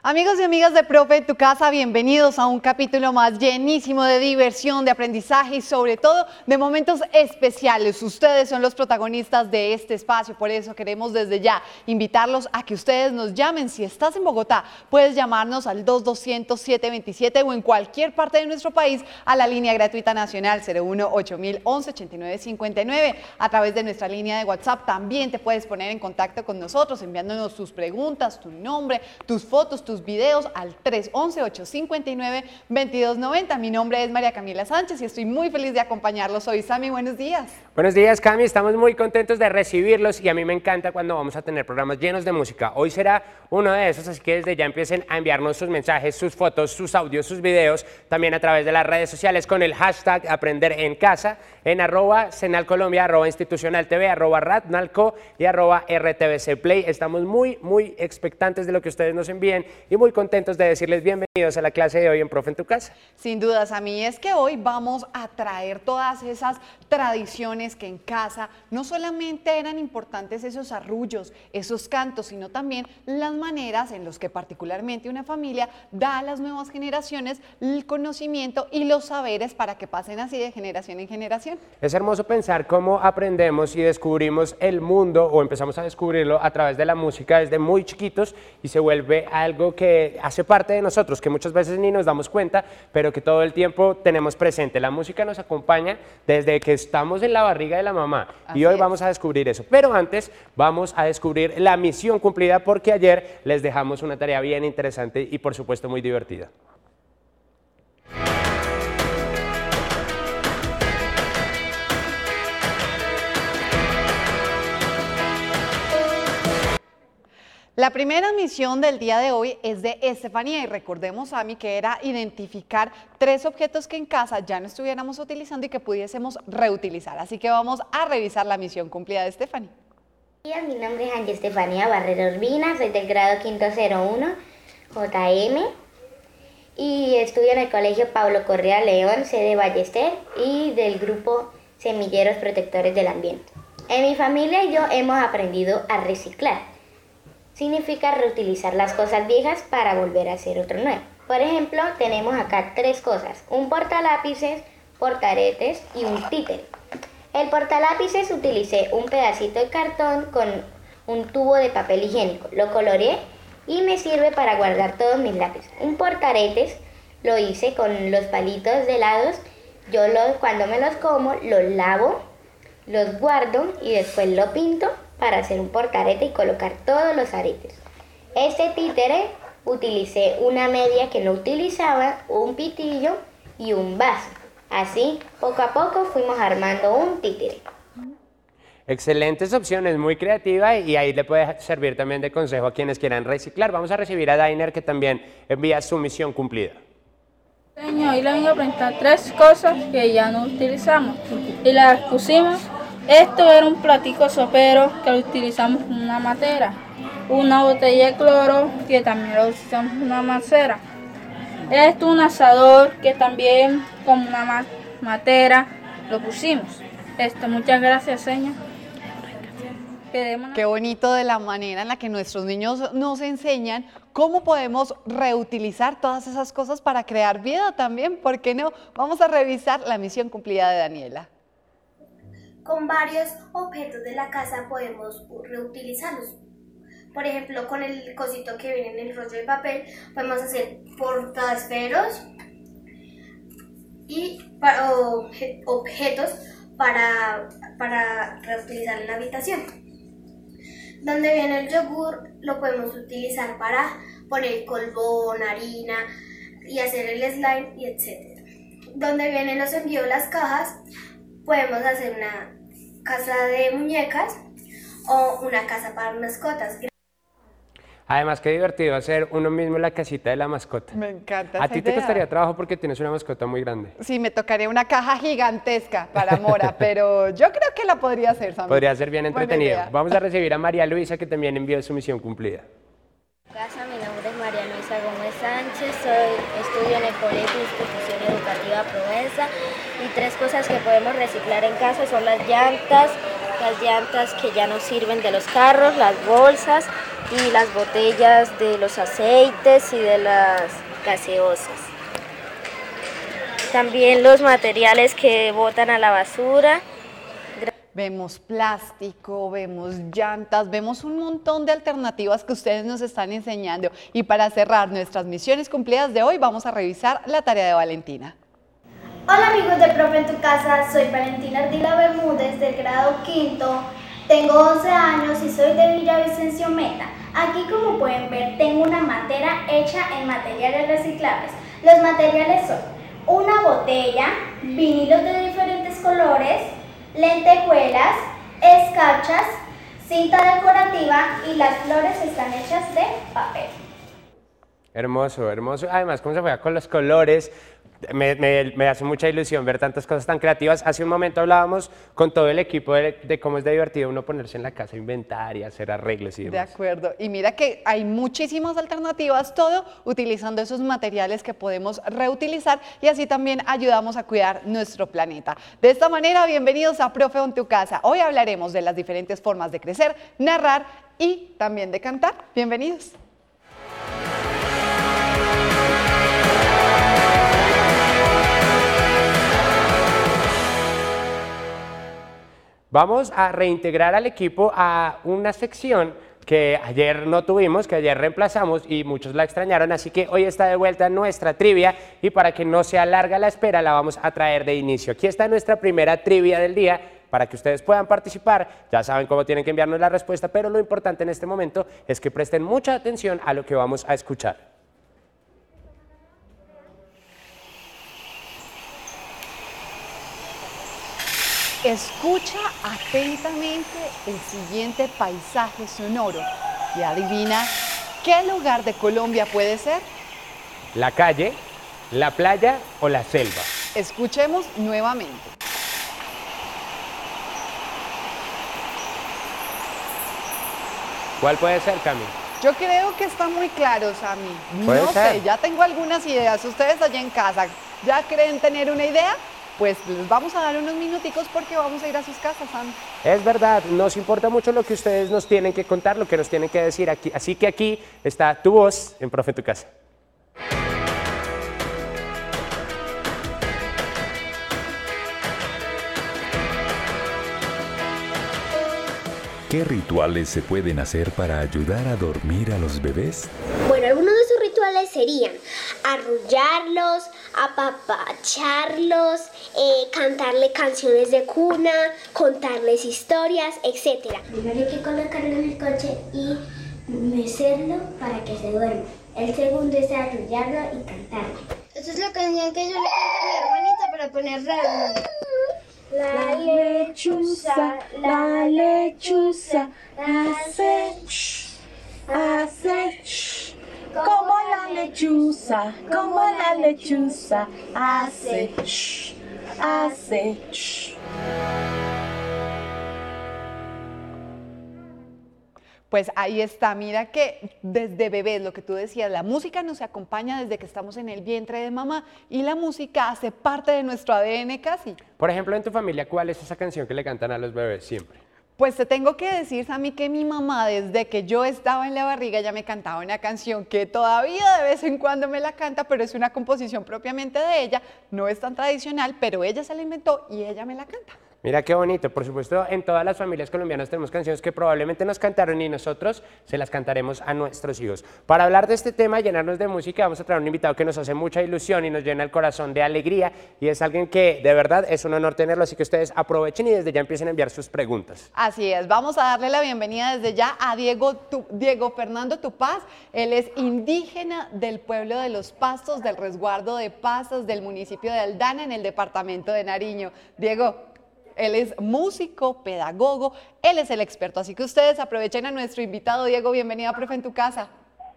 Amigos y amigas de Profe en tu Casa, bienvenidos a un capítulo más llenísimo de diversión, de aprendizaje y sobre todo de momentos especiales. Ustedes son los protagonistas de este espacio, por eso queremos desde ya invitarlos a que ustedes nos llamen. Si estás en Bogotá, puedes llamarnos al 2200-727 o en cualquier parte de nuestro país a la línea gratuita nacional 01-8011-8959. A través de nuestra línea de WhatsApp también te puedes poner en contacto con nosotros enviándonos tus preguntas, tu nombre, tus fotos, tus videos al 311-859-2290. Mi nombre es María Camila Sánchez y estoy muy feliz de acompañarlos hoy. Sammy, buenos días. Buenos días, Cami. Estamos muy contentos de recibirlos y a mí me encanta cuando vamos a tener programas llenos de música. Hoy será uno de esos, así que desde ya empiecen a enviarnos sus mensajes, sus fotos, sus audios, sus videos, también a través de las redes sociales con el hashtag Aprender en Casa, en @senalcolombia, @institucionaltv, @radnalco y @rtvcplay. Estamos muy expectantes de lo que ustedes nos envíen y muy contentos de decirles bienvenidos a la clase de hoy en Profe en tu Casa. Sin dudas, a mí es que hoy vamos a traer todas esas tradiciones que en casa no solamente eran importantes esos arrullos, esos cantos, sino también las maneras en las que particularmente una familia da a las nuevas generaciones el conocimiento y los saberes para que pasen así de generación en generación. Es hermoso pensar cómo aprendemos y descubrimos el mundo o empezamos a descubrirlo a través de la música desde muy chiquitos y se vuelve algo que hace parte de nosotros, que muchas veces ni nos damos cuenta, pero que todo el tiempo tenemos presente. La música nos acompaña desde que estamos en la barriga de la mamá y hoy vamos a descubrir eso. Pero antes vamos a descubrir la misión cumplida porque ayer les dejamos una tarea bien interesante y por supuesto muy divertida. La primera misión del día de hoy es de Estefanía y recordemos, Ami, que era identificar 3 objetos que en casa ya no estuviéramos utilizando y que pudiésemos reutilizar. Así que vamos a revisar la misión cumplida de Estefanía. Mi nombre es Angie Estefanía Barrera Urbina, soy del grado 501 JM y estudio en el Colegio Pablo Correa León, sede Ballester y del grupo Semilleros Protectores del Ambiente. En mi familia y yo hemos aprendido a reciclar. Significa reutilizar las cosas viejas para volver a hacer otro nuevo. Por ejemplo, tenemos acá 3 cosas, un portalápices, portaretes y un títere. El portalápices utilicé un pedacito de cartón con un tubo de papel higiénico, lo coloreé y me sirve para guardar todos mis lápices. Un portaretes lo hice con los palitos de helados, cuando me los como los lavo, los guardo y después lo pinto para hacer un portarete y colocar todos los aretes. Este títere utilicé una media que no utilizaba, un pitillo y un vaso. Así, poco a poco fuimos armando un títere. Excelentes opciones, muy creativa y ahí le puede servir también de consejo a quienes quieran reciclar. Vamos a recibir a Dainer que también envía su misión cumplida. Hoy le vengo a presentar 3 cosas que ya no utilizamos y las pusimos. Esto era un platico sopero que lo utilizamos con una matera, una botella de cloro que también lo utilizamos con una macera. Esto un asador que también con una matera lo pusimos. Muchas gracias, señor. Qué bonito de la manera en la que nuestros niños nos enseñan cómo podemos reutilizar todas esas cosas para crear vida también, ¿por qué no? Vamos a revisar la misión cumplida de Daniela. Con varios objetos de la casa podemos reutilizarlos. Por ejemplo, con el cosito que viene en el rollo de papel, podemos hacer portaesferos y objetos para reutilizar en la habitación. Donde viene el yogur, lo podemos utilizar para poner colbón, harina y hacer el slime y etc. Donde vienen los envíos de las cajas, podemos hacer una casa de muñecas o una casa para mascotas. Además, qué divertido hacer uno mismo la casita de la mascota. Me encanta. ¿A ti te costaría trabajo porque tienes una mascota muy grande? Sí, me tocaría una caja gigantesca para Mora, pero yo creo que la podría hacer, Sammy. Podría ser bien entretenido. Vamos a recibir a María Luisa que también envió su misión cumplida. Mi nombre es María Luisa Gómez Sánchez, estudio en el Colegio Institución Educativa Provenza y 3 cosas que podemos reciclar en casa son las llantas que ya no sirven de los carros, las bolsas y las botellas de los aceites y de las gaseosas. También los materiales que botan a la basura. Vemos plástico, vemos llantas, vemos un montón de alternativas que ustedes nos están enseñando. Y para cerrar nuestras misiones cumplidas de hoy, vamos a revisar la tarea de Valentina. Hola amigos de Profe en tu Casa, soy Valentina Ardila Bermúdez del grado quinto, tengo 11 años y soy de Villavicencio Meta. Aquí, como pueden ver, tengo una matera hecha en materiales reciclables. Los materiales son una botella, vinilos de diferentes colores, lentejuelas, escarchas, cinta decorativa y las flores están hechas de papel. Hermoso, hermoso. Además, cómo se juega con los colores. Me hace mucha ilusión ver tantas cosas tan creativas. Hace un momento hablábamos con todo el equipo de cómo es de divertido uno ponerse en la casa a inventar y hacer arreglos y demás. De acuerdo. Y mira que hay muchísimas alternativas, todo utilizando esos materiales que podemos reutilizar y así también ayudamos a cuidar nuestro planeta. De esta manera, bienvenidos a Profe en tu Casa. Hoy hablaremos de las diferentes formas de crecer, narrar y también de cantar. Bienvenidos. Vamos a reintegrar al equipo a una sección que ayer no tuvimos, que ayer reemplazamos y muchos la extrañaron, así que hoy está de vuelta nuestra trivia y para que no sea larga la espera la vamos a traer de inicio. Aquí está nuestra primera trivia del día para que ustedes puedan participar. Ya saben cómo tienen que enviarnos la respuesta, pero lo importante en este momento es que presten mucha atención a lo que vamos a escuchar. Escucha atentamente el siguiente paisaje sonoro y adivina qué lugar de Colombia puede ser. ¿La calle, la playa o la selva? Escuchemos nuevamente. ¿Cuál puede ser, Cami? Yo creo que está muy claro, Sammy. Puede No ser. sé, ya tengo algunas ideas. Ustedes allá en casa, ¿ya creen tener una idea? Pues les vamos a dar unos minuticos porque vamos a ir a sus casas, Sam. Es verdad, nos importa mucho lo que ustedes nos tienen que contar, lo que nos tienen que decir aquí. Así que aquí está tu voz en Profe en tu Casa. ¿Qué rituales se pueden hacer para ayudar a dormir a los bebés? Bueno, algunos de esos rituales serían arrullarlos, apapacharlos, cantarle canciones de cuna, contarles historias, etc. Primero hay que colocarlo en el coche y mecerlo para que se duerma. El segundo es arrullarlo y cantarle. Esta es la canción que yo le canto a mi hermanita para poner ritmo. La lechuza hace como la lechuza hace Pues ahí está, mira que desde bebés, lo que tú decías, la música nos acompaña desde que estamos en el vientre de mamá y la música hace parte de nuestro ADN casi. Por ejemplo, en tu familia, ¿cuál es esa canción que le cantan a los bebés siempre? Pues te tengo que decir, Sammy, que mi mamá desde que yo estaba en la barriga ya me cantaba una canción que todavía de vez en cuando me la canta, pero es una composición propiamente de ella, no es tan tradicional, pero ella se la inventó y ella me la canta. Mira qué bonito, por supuesto en todas las familias colombianas tenemos canciones que probablemente nos cantaron y nosotros se las cantaremos a nuestros hijos. Para hablar de este tema, llenarnos de música, vamos a traer un invitado que nos hace mucha ilusión y nos llena el corazón de alegría y es alguien que de verdad es un honor tenerlo, así que ustedes aprovechen y desde ya empiecen a enviar sus preguntas. Así es, vamos a darle la bienvenida desde ya a Diego Fernando Tupaz. Él es indígena del pueblo de Los Pastos, del resguardo de Pastos del municipio de Aldana en el departamento de Nariño. Diego, él es músico, pedagogo, él es el experto, así que ustedes aprovechen a nuestro invitado. Diego, bienvenido a Profe en tu Casa.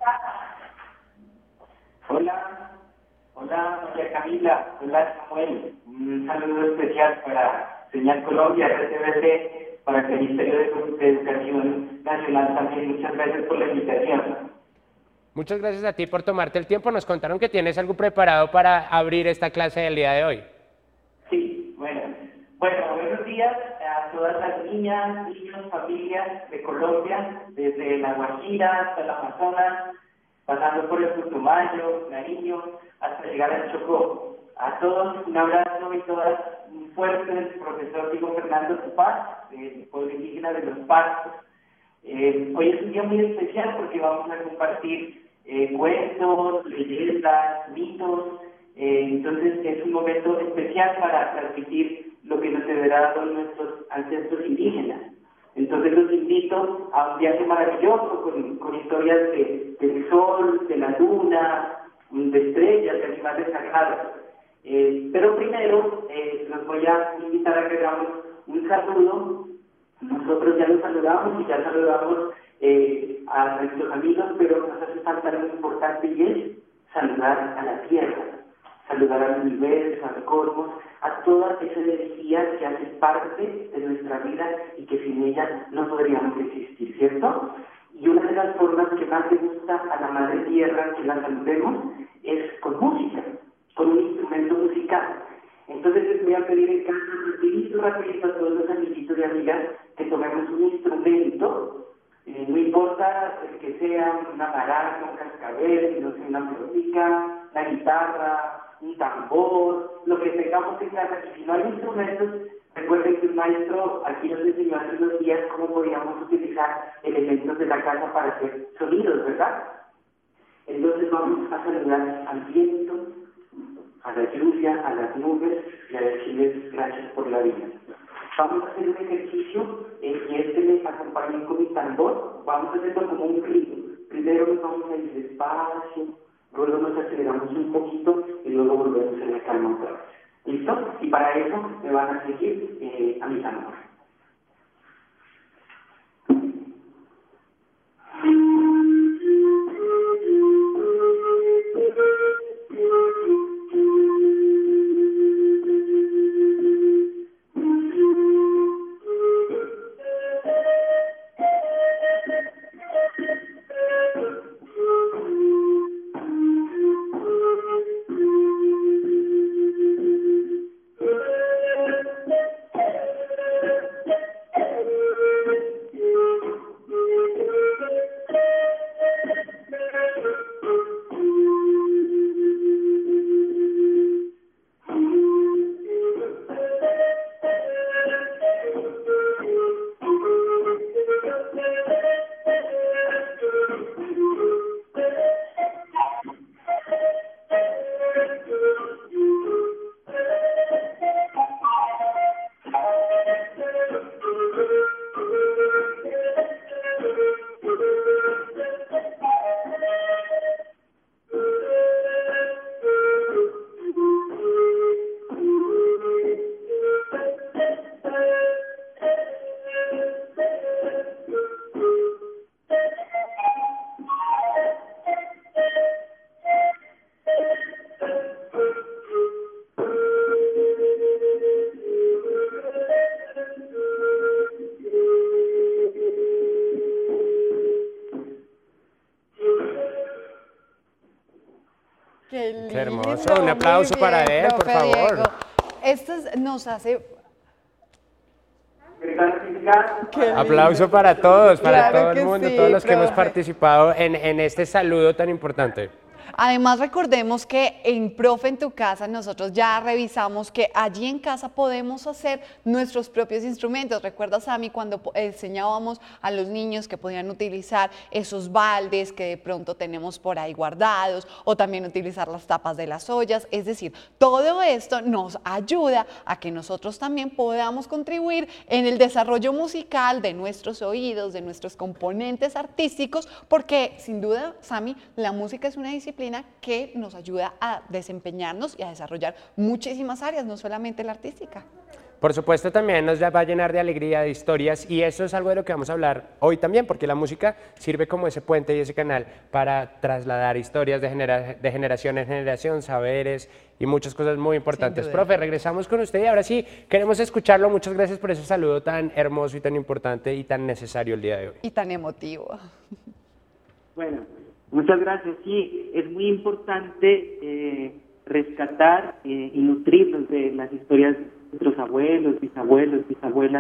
Hola María Camila, hola Samuel, un saludo especial para Señal Colombia, RTBC, para el Ministerio de Educación Nacional también. Muchas gracias por la invitación. Muchas gracias a ti por tomarte el tiempo, nos contaron que tienes algo preparado para abrir esta clase del día de hoy. Sí, bueno, buenos días a todas las niñas, niños, familias de Colombia, desde La Guajira hasta el Amazonas, pasando por el Putumayo, Nariño, hasta llegar al Chocó. A todos un abrazo y todas un fuerte del profesor Diego Fernando Tupac, del pueblo indígena de los Pastos. Hoy es un día muy especial porque vamos a compartir cuentos, leyendas, mitos. Entonces es un momento especial para transmitir lo que nos heredaron nuestros ancestros indígenas. Entonces los invito a un viaje maravilloso con historias del sol, de la luna, de estrellas, de animales sagrados. Pero primero los voy a invitar a que hagamos un saludo. Nosotros ya nos saludamos y ya saludamos a nuestros amigos, pero nos hace falta algo importante y es saludar a la tierra, saludar al universo, al cosmos, a toda esa energía que hace parte de nuestra vida y que sin ella no podríamos existir, ¿cierto? Y una de las formas que más le gusta a la Madre Tierra que la saludemos es con música, con un instrumento musical. Entonces les voy a pedir en casa rapidito a todos los amiguitos y amigas que tomemos un instrumento, no importa el que sea, una maraca, un cascabel, no sé, una flautica, la guitarra, un tambor, lo que tengamos en casa. Y si no hay instrumentos, recuerden que un maestro aquí nos enseñó hace unos días cómo podíamos utilizar elementos de la casa para hacer sonidos, ¿verdad? Entonces vamos a saludar al viento, a la lluvia, a las nubes y a decirles gracias por la vida. Vamos a hacer un ejercicio y me acompañen con mi tambor. Vamos a hacerlo como un ritmo. Primero nos vamos a ir despacio, luego nos aceleramos un poquito y luego volvemos a la calma otra vez. ¿Listo? Y para eso me van a seguir a mi tambor. Qué hermoso, un aplauso para él, por favor. Diego. Esto nos hace... Aplauso para todos, para Claro todo el que mundo, sí, todos los que hemos profe. participado en este saludo tan importante. Además, recordemos que en Profe en tu Casa nosotros ya revisamos que allí en casa podemos hacer nuestros propios instrumentos. ¿Recuerda, Sammy, cuando enseñábamos a los niños que podían utilizar esos baldes que de pronto tenemos por ahí guardados, o también utilizar las tapas de las ollas? Es decir, todo esto nos ayuda a que nosotros también podamos contribuir en el desarrollo musical de nuestros oídos, de nuestros componentes artísticos, porque sin duda, Sammy, la música es una disciplina que nos ayuda a desempeñarnos y a desarrollar muchísimas áreas, no solamente la artística. Por supuesto, también nos va a llenar de alegría, de historias, y eso es algo de lo que vamos a hablar hoy también, porque la música sirve como ese puente y ese canal para trasladar historias de generación en generación, saberes y muchas cosas muy importantes. Profe, regresamos con usted y ahora sí queremos escucharlo. Muchas gracias por ese saludo tan hermoso y tan importante y tan necesario el día de hoy. Y tan emotivo. Bueno, muchas gracias. Sí, es muy importante rescatar y nutrirnos de las historias de nuestros abuelos, bisabuelos, bisabuelas,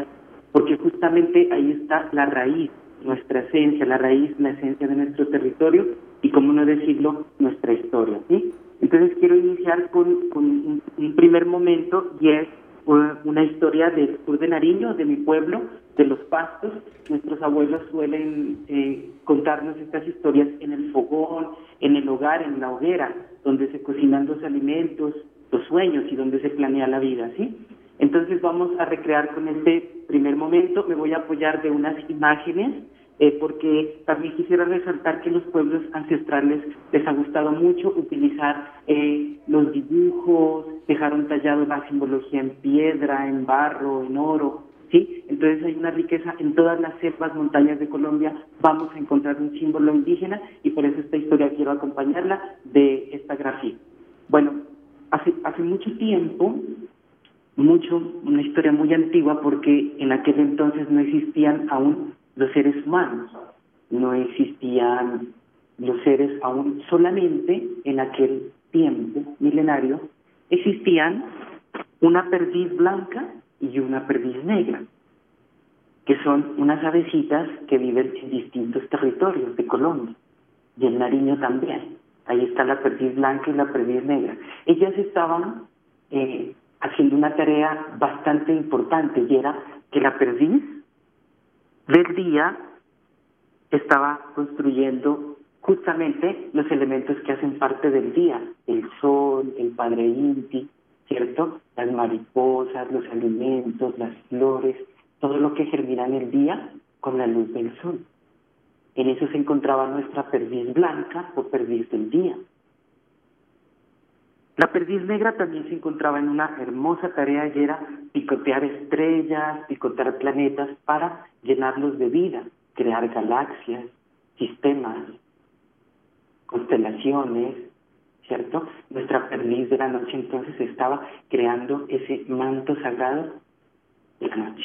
porque justamente ahí está la raíz, nuestra esencia, la raíz, la esencia de nuestro territorio y, cómo no decirlo, nuestra historia, ¿sí? Entonces quiero iniciar con un primer momento, y es una historia del sur de Nariño, de mi pueblo, de Los Pastos. Nuestros abuelos suelen contarnos estas historias en el fogón, en el hogar, en la hoguera, donde se cocinan los alimentos, los sueños y donde se planea la vida, ¿sí? Entonces vamos a recrear con este primer momento. Me voy a apoyar de unas imágenes, porque también quisiera resaltar que los pueblos ancestrales les ha gustado mucho utilizar los dibujos, dejaron tallado la simbología en piedra, en barro, en oro, ¿sí? Entonces hay una riqueza en todas las selvas, montañas de Colombia. Vamos a encontrar un símbolo indígena y por eso esta historia quiero acompañarla de esta grafía. Bueno, hace mucho tiempo, una historia muy antigua, porque en aquel entonces no existían aún los seres humanos, no existían los seres aún, solamente en aquel tiempo milenario existían una perdiz blanca y una perdiz negra, que son unas avecitas que viven en distintos territorios de Colombia, y en Nariño también. Ahí está la perdiz blanca y la perdiz negra. Ellas estaban haciendo una tarea bastante importante, y era que la perdiz del día estaba construyendo justamente los elementos que hacen parte del día: el sol, el Padre Inti, ¿cierto? Las mariposas, los alimentos, las flores, todo lo que germina en el día con la luz del sol. En eso se encontraba nuestra perdiz blanca o perdiz del día. La perdiz negra también se encontraba en una hermosa tarea, y era picotear estrellas, picotear planetas para llenarlos de vida, crear galaxias, sistemas, constelaciones, ¿cierto? Nuestra perdiz de la noche entonces estaba creando ese manto sagrado de la noche.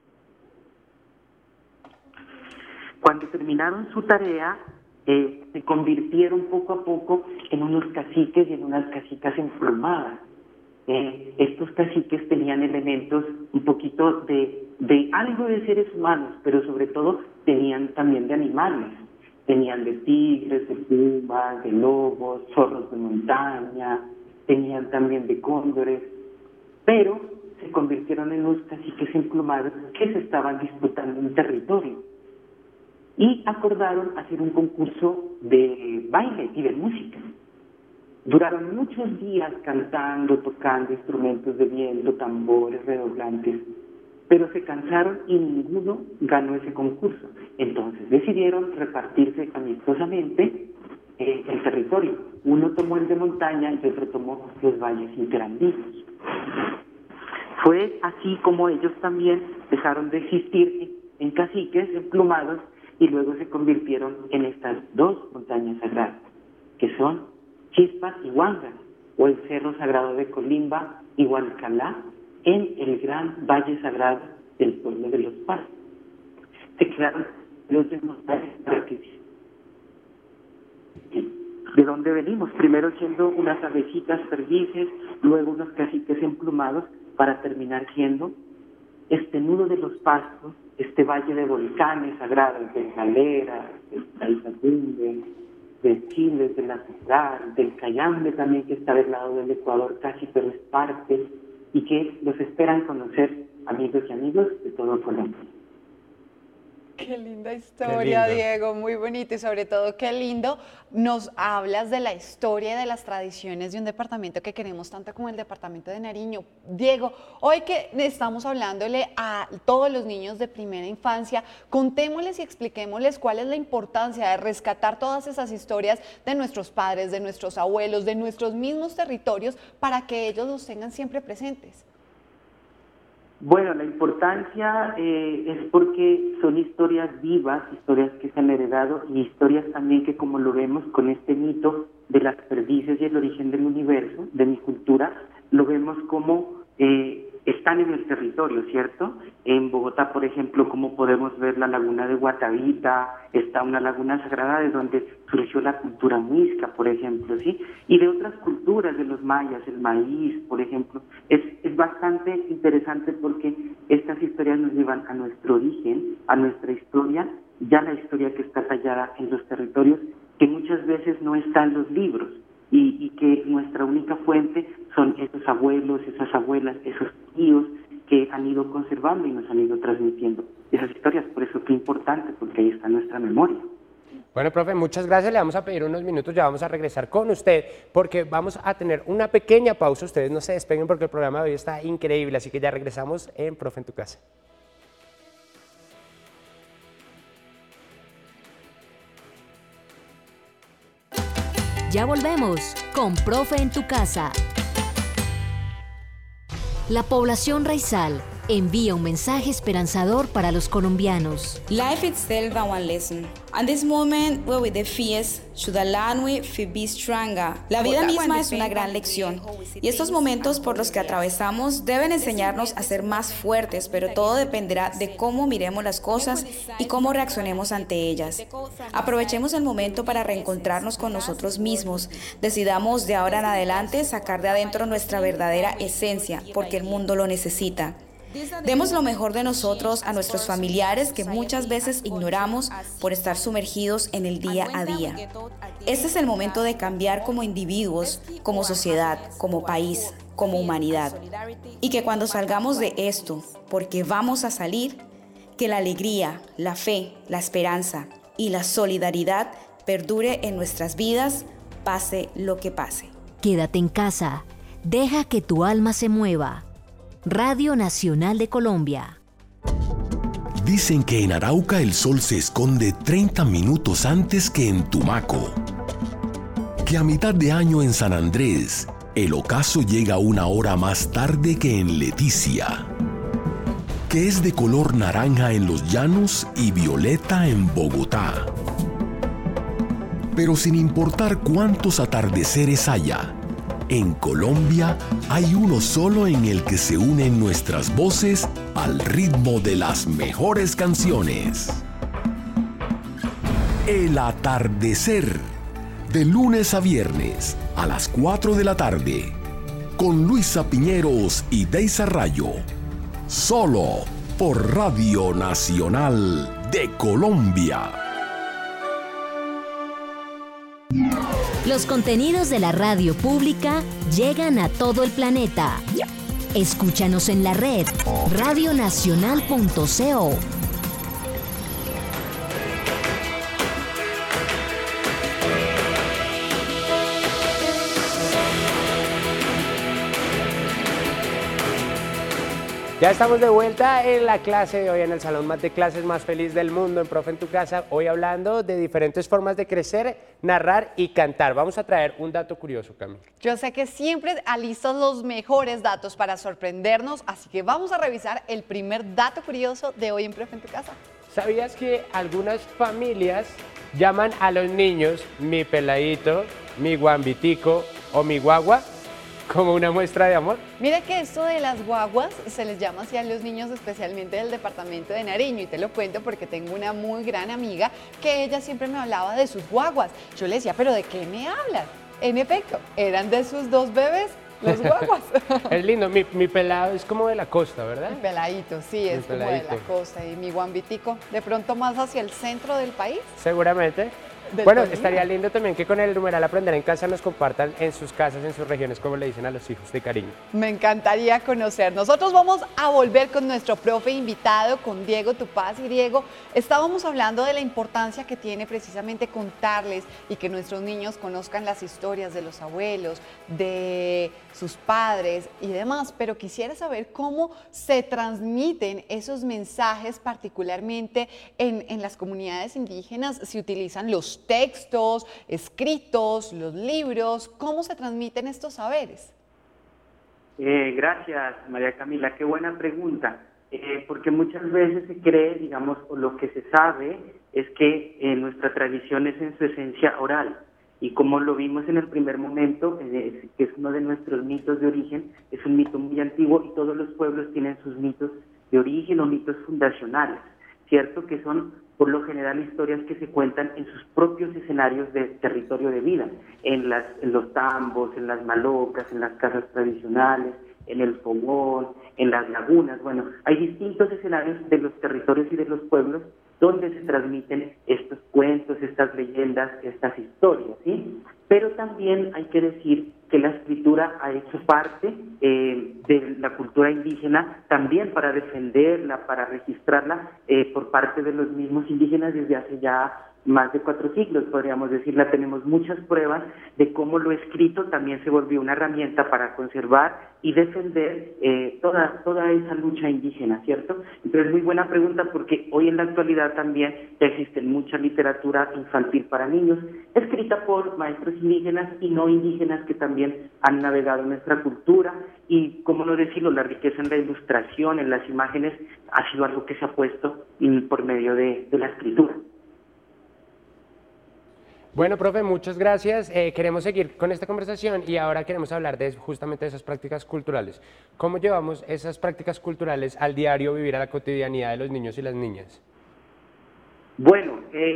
Cuando terminaron su tarea, se convirtieron poco a poco en unos caciques y en unas cacicas emplumadas. Estos caciques tenían elementos un poquito de algo de seres humanos, pero sobre todo tenían también de animales. Tenían de tigres, de pumas, de lobos, zorros de montaña, tenían también de cóndores, pero se convirtieron en unos caciques emplumados que se estaban disputando un territorio. Y acordaron hacer un concurso de baile y de música. Duraron muchos días cantando, tocando instrumentos de viento, tambores, redoblantes, pero se cansaron y ninguno ganó ese concurso. Entonces decidieron repartirse amistosamente el territorio. Uno tomó el de montaña y otro tomó los valles interandinos. Fue así como ellos también dejaron de existir en caciques emplumados, y luego se convirtieron en estas dos montañas sagradas, que son Chispas y Huanga, o el Cerro Sagrado de Colimba y Hualcalá, en el gran valle sagrado del pueblo de Los Pastos. Se crearon los montañas de dónde venimos, primero siendo unas avecitas perdices, luego unos caciques emplumados, para terminar siendo este nudo de Los Pastos, este valle de volcanes sagrados, del Galera, del Taizapingue, del Chile, de la Ciudad, del Cayambe también, que está del lado del Ecuador casi, pero es parte, y que los esperan conocer amigos y amigos de todo Colombia. Qué linda historia, Diego, muy bonita, y sobre todo qué lindo nos hablas de la historia y de las tradiciones de un departamento que queremos tanto como el departamento de Nariño. Diego, hoy que estamos hablándole a todos los niños de primera infancia, contémosles y expliquémosles cuál es la importancia de rescatar todas esas historias de nuestros padres, de nuestros abuelos, de nuestros mismos territorios, para que ellos los tengan siempre presentes. Bueno, la importancia es porque son historias vivas, historias que se han heredado, y historias también que, como lo vemos con este mito de las perdices y el origen del universo, de mi cultura, lo vemos como están en el territorio, ¿cierto? En Bogotá, por ejemplo, como podemos ver la laguna de Guatavita, está una laguna sagrada de donde surgió la cultura muisca, por ejemplo, ¿sí? Y de otras culturas, de los mayas, el maíz, por ejemplo. Es bastante interesante porque estas historias nos llevan a nuestro origen, a nuestra historia, ya la historia que está tallada en los territorios, que muchas veces no está en los libros, y que nuestra única fuente son esos abuelos, esas abuelas, esos tíos que han ido conservando y nos han ido transmitiendo esas historias. Por eso qué importante, porque ahí está nuestra memoria. Bueno, profe, muchas gracias. Le vamos a pedir unos minutos, ya vamos a regresar con usted porque vamos a tener una pequeña pausa. Ustedes no se despeguen porque el programa de hoy está increíble, así que ya regresamos en Profe en tu Casa. Ya volvemos con Profe en tu Casa. La población raizal envía un mensaje esperanzador para los colombianos. Life itself is one lesson, and this moment where we the fears should allow we to be stronger. La vida misma es una gran lección, y estos momentos por los que atravesamos deben enseñarnos a ser más fuertes, pero todo dependerá de cómo miremos las cosas y cómo reaccionemos ante ellas. Aprovechemos el momento para reencontrarnos con nosotros mismos. Decidamos de ahora en adelante sacar de adentro nuestra verdadera esencia, porque el mundo lo necesita. Demos lo mejor de nosotros a nuestros familiares que muchas veces ignoramos por estar sumergidos en el día a día. Este es el momento de cambiar como individuos, como sociedad, como país, como humanidad. Y que cuando salgamos de esto, porque vamos a salir, que la alegría, la fe, la esperanza y la solidaridad perdure en nuestras vidas, pase lo que pase. Quédate en casa, deja que tu alma se mueva. Radio Nacional de Colombia. Dicen que en Arauca el sol se esconde 30 minutos antes que en Tumaco. Que a mitad de año en San Andrés, el ocaso llega 1 hora más tarde que en Leticia. Que es de color naranja en los llanos y violeta en Bogotá. Pero sin importar cuántos atardeceres haya, en Colombia hay uno solo en el que se unen nuestras voces al ritmo de las mejores canciones. El atardecer, de lunes a viernes a las 4 de la tarde, con Luisa Piñeros y Deisa Rayo, solo por Radio Nacional de Colombia. Los contenidos de la radio pública llegan a todo el planeta. Escúchanos en la red radionacional.co. Ya estamos de vuelta en la clase de hoy, en el salón de clases más feliz del mundo, en Profe en tu Casa, hoy hablando de diferentes formas de crecer, narrar y cantar. Vamos a traer un dato curioso, Camila. Yo sé que siempre alistas los mejores datos para sorprendernos, así que vamos a revisar el primer dato curioso de hoy en Profe en tu Casa. ¿Sabías que algunas familias llaman a los niños mi peladito, mi guambitico o mi guagua? ¿Como una muestra de amor? Mira que esto de las guaguas se les llama así a los niños, especialmente del departamento de Nariño, y te lo cuento porque tengo una muy gran amiga que ella siempre me hablaba de sus guaguas. Yo le decía, ¿pero de qué me hablan? En efecto, eran de sus 2 bebés, los guaguas. Es lindo, mi pelado es como de la costa, ¿verdad? Mi peladito, sí, es como de la costa, y mi guambitico, de pronto más hacia el centro del país. Seguramente. Bueno, estaría lindo también que con el numeral Aprender en Casa nos compartan en sus casas, en sus regiones, como le dicen a los hijos de cariño. Me encantaría conocer. Nosotros vamos a volver con nuestro profe invitado, con Diego Tupaz. Y Diego, estábamos hablando de la importancia que tiene precisamente contarles y que nuestros niños conozcan las historias de los abuelos, de sus padres y demás, pero quisiera saber cómo se transmiten esos mensajes, particularmente en las comunidades indígenas. ¿Se utilizan los textos, escritos, los libros? ¿Cómo se transmiten estos saberes? Gracias, María Camila, qué buena pregunta, porque muchas veces se cree, digamos, o lo que se sabe es que nuestra tradición es en su esencia oral, y como lo vimos en el primer momento, que es uno de nuestros mitos de origen, es un mito muy antiguo y todos los pueblos tienen sus mitos de origen o mitos fundacionales, ¿cierto? Que son por lo general historias que se cuentan en sus propios escenarios de territorio de vida, en los tambos, en las malocas, en las casas tradicionales, en el fogón, en las lagunas. Bueno, hay distintos escenarios de los territorios y de los pueblos donde se transmiten estos cuentos, estas leyendas, estas historias, ¿sí? Pero también hay que decir que la escritura ha hecho parte de la cultura indígena, también para defenderla, para registrarla por parte de los mismos indígenas desde hace ya más de 4 siglos, podríamos decirla. Tenemos muchas pruebas de cómo lo escrito también se volvió una herramienta para conservar y defender toda esa lucha indígena, ¿cierto? Entonces, muy buena pregunta, porque hoy en la actualidad también ya existe mucha literatura infantil para niños, escrita por maestros indígenas y no indígenas que también han navegado en nuestra cultura, y, cómo no decirlo, la riqueza en la ilustración, en las imágenes, ha sido algo que se ha puesto por medio de la escritura. Bueno, profe, muchas gracias. Queremos seguir con esta conversación y ahora queremos hablar justamente de esas prácticas culturales. ¿Cómo llevamos esas prácticas culturales al diario vivir, a la cotidianidad de los niños y las niñas? Bueno,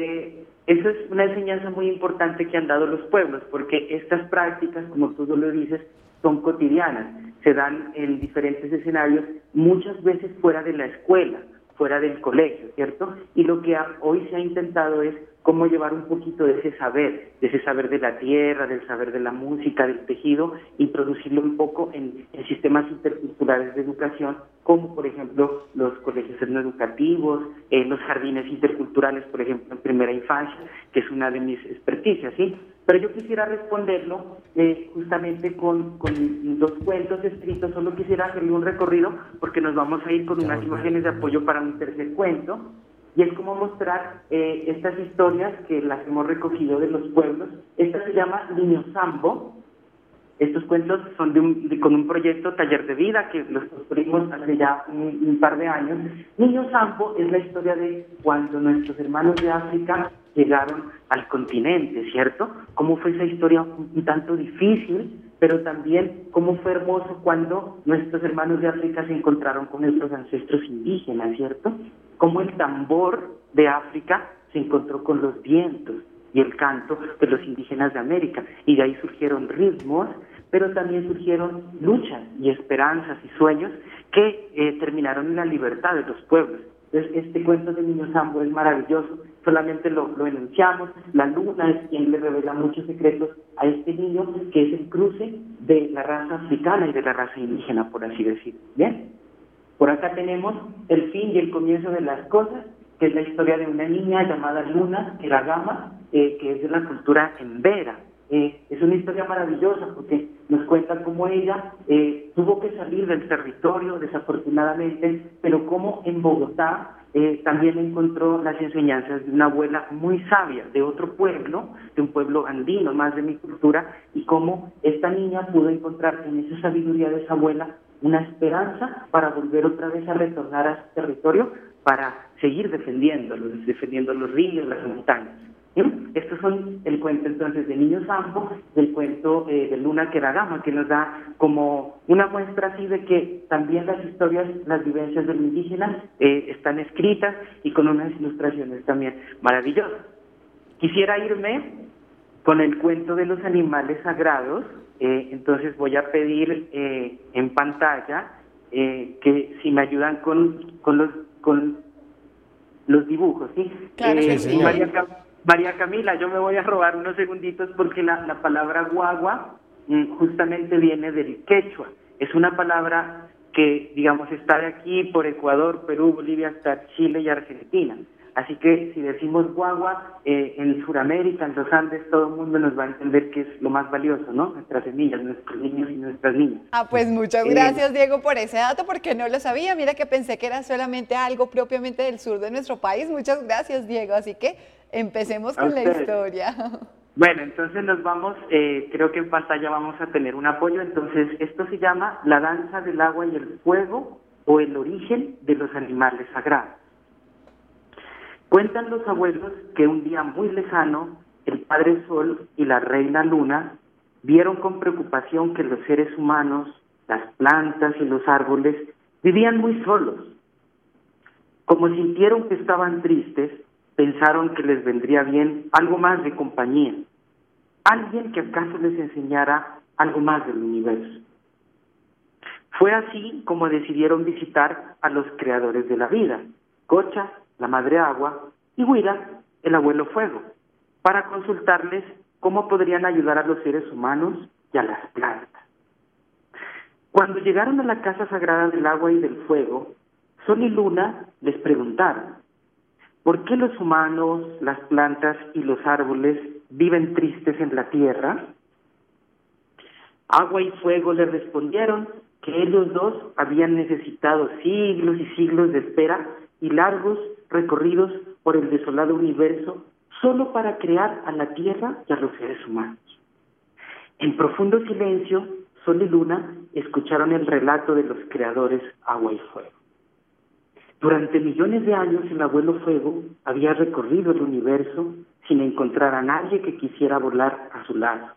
eso es una enseñanza muy importante que han dado los pueblos, porque estas prácticas, como tú lo dices, son cotidianas, se dan en diferentes escenarios, muchas veces fuera de la escuela, fuera del colegio, ¿cierto? Y lo que hoy se ha intentado es cómo llevar un poquito de ese saber de la tierra, del saber de la música, del tejido, introducirlo un poco en sistemas interculturales de educación, como por ejemplo los colegios etnoeducativos, los jardines interculturales, por ejemplo, en primera infancia, que es una de mis experticias, ¿sí? Pero yo quisiera responderlo justamente con 2 cuentos escritos. Solo quisiera hacerle un recorrido porque nos vamos a ir con unas imágenes de apoyo para un tercer cuento, y es como mostrar estas historias que las hemos recogido de los pueblos. Esta se llama Niño Sambo. Estos cuentos son con un proyecto Taller de Vida que los construimos hace ya un par de años. Niño Sambo es la historia de cuando nuestros hermanos de África llegaron al continente, ¿cierto? Cómo fue esa historia un tanto difícil, pero también cómo fue hermoso cuando nuestros hermanos de África se encontraron con nuestros ancestros indígenas, ¿cierto? Cómo el tambor de África se encontró con los vientos y el canto de los indígenas de América, y de ahí surgieron ritmos, pero también surgieron luchas y esperanzas y sueños que terminaron en la libertad de los pueblos. Entonces, este cuento de Niño Sambo es maravilloso, solamente lo enunciamos. La luna es quien le revela muchos secretos a este niño, que es el cruce de la raza africana y de la raza indígena, por así decirlo. ¿Bien? Por acá tenemos el fin y el comienzo de las cosas, que es la historia de una niña llamada Luna Keragama, que es de la cultura embera. Es una historia maravillosa porque nos cuenta cómo ella tuvo que salir del territorio, desafortunadamente, pero cómo en Bogotá también encontró las enseñanzas de una abuela muy sabia de otro pueblo, de un pueblo andino, más de mi cultura, y cómo esta niña pudo encontrar en esa sabiduría de esa abuela una esperanza para volver otra vez a retornar a su territorio, para seguir defendiendo los ríos, las montañas. Estos son el cuento entonces de Niño Sambo, del cuento de Luna Keragama, que nos da como una muestra así de que también las historias, las vivencias de los indígenas están escritas y con unas ilustraciones también maravillosas. Quisiera irme con el cuento de los animales sagrados. Entonces voy a pedir en pantalla que si me ayudan con los dibujos, ¿sí? Claro, sí, María Camila, yo me voy a robar unos segunditos porque la palabra guagua justamente viene del quechua. Es una palabra que, digamos, está de aquí por Ecuador, Perú, Bolivia, hasta Chile y Argentina. Así que si decimos guagua, en Sudamérica, en los Andes, todo el mundo nos va a entender que es lo más valioso, ¿no? Nuestras semillas, nuestros niños y nuestras niñas. Pues muchas gracias, Diego, por ese dato, porque no lo sabía. Mira que pensé que era solamente algo propiamente del sur de nuestro país. Muchas gracias, Diego. Así que empecemos con la historia. Bueno, entonces nos vamos, creo que en pantalla vamos a tener un apoyo. Entonces, esto se llama La danza del agua y el fuego, o el origen de los animales sagrados. Cuentan los abuelos que un día muy lejano, el Padre Sol y la Reina Luna vieron con preocupación que los seres humanos, las plantas y los árboles vivían muy solos. Como sintieron que estaban tristes, pensaron que les vendría bien algo más de compañía, alguien que acaso les enseñara algo más del universo. Fue así como decidieron visitar a los creadores de la vida, Cocha, la madre agua, y Huira, el abuelo fuego, para consultarles cómo podrían ayudar a los seres humanos y a las plantas. Cuando llegaron a la casa sagrada del agua y del fuego, Sol y Luna les preguntaron, ¿por qué los humanos, las plantas y los árboles viven tristes en la tierra? Agua y fuego les respondieron que ellos dos habían necesitado siglos y siglos de espera y largos recorridos por el desolado universo solo para crear a la tierra y a los seres humanos. En profundo silencio, Sol y Luna escucharon el relato de los creadores agua y fuego. Durante millones de años el abuelo fuego había recorrido el universo sin encontrar a nadie que quisiera volar a su lado.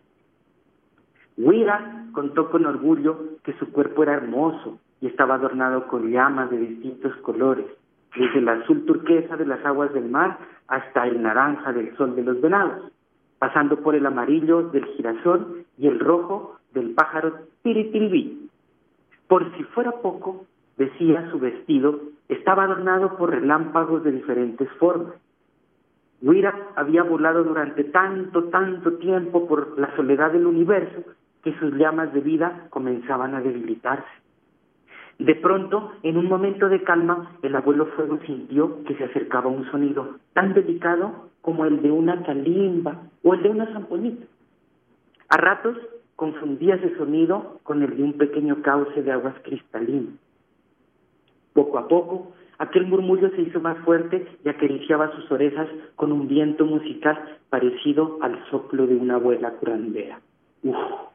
Huira contó con orgullo que su cuerpo era hermoso y estaba adornado con llamas de distintos colores, desde el azul turquesa de las aguas del mar hasta el naranja del sol de los venados, pasando por el amarillo del girasol y el rojo del pájaro tiritiribí. Por si fuera poco, decía, su vestido estaba adornado por relámpagos de diferentes formas. Huira había volado durante tanto tiempo por la soledad del universo que sus llamas de vida comenzaban a debilitarse. De pronto, en un momento de calma, el abuelo fuego sintió que se acercaba un sonido tan delicado como el de una calimba o el de una zampoñita. A ratos confundía ese sonido con el de un pequeño cauce de aguas cristalinas. Poco a poco, aquel murmullo se hizo más fuerte y acariciaba sus orejas con un viento musical parecido al soplo de una abuela curandera. ¡Uf!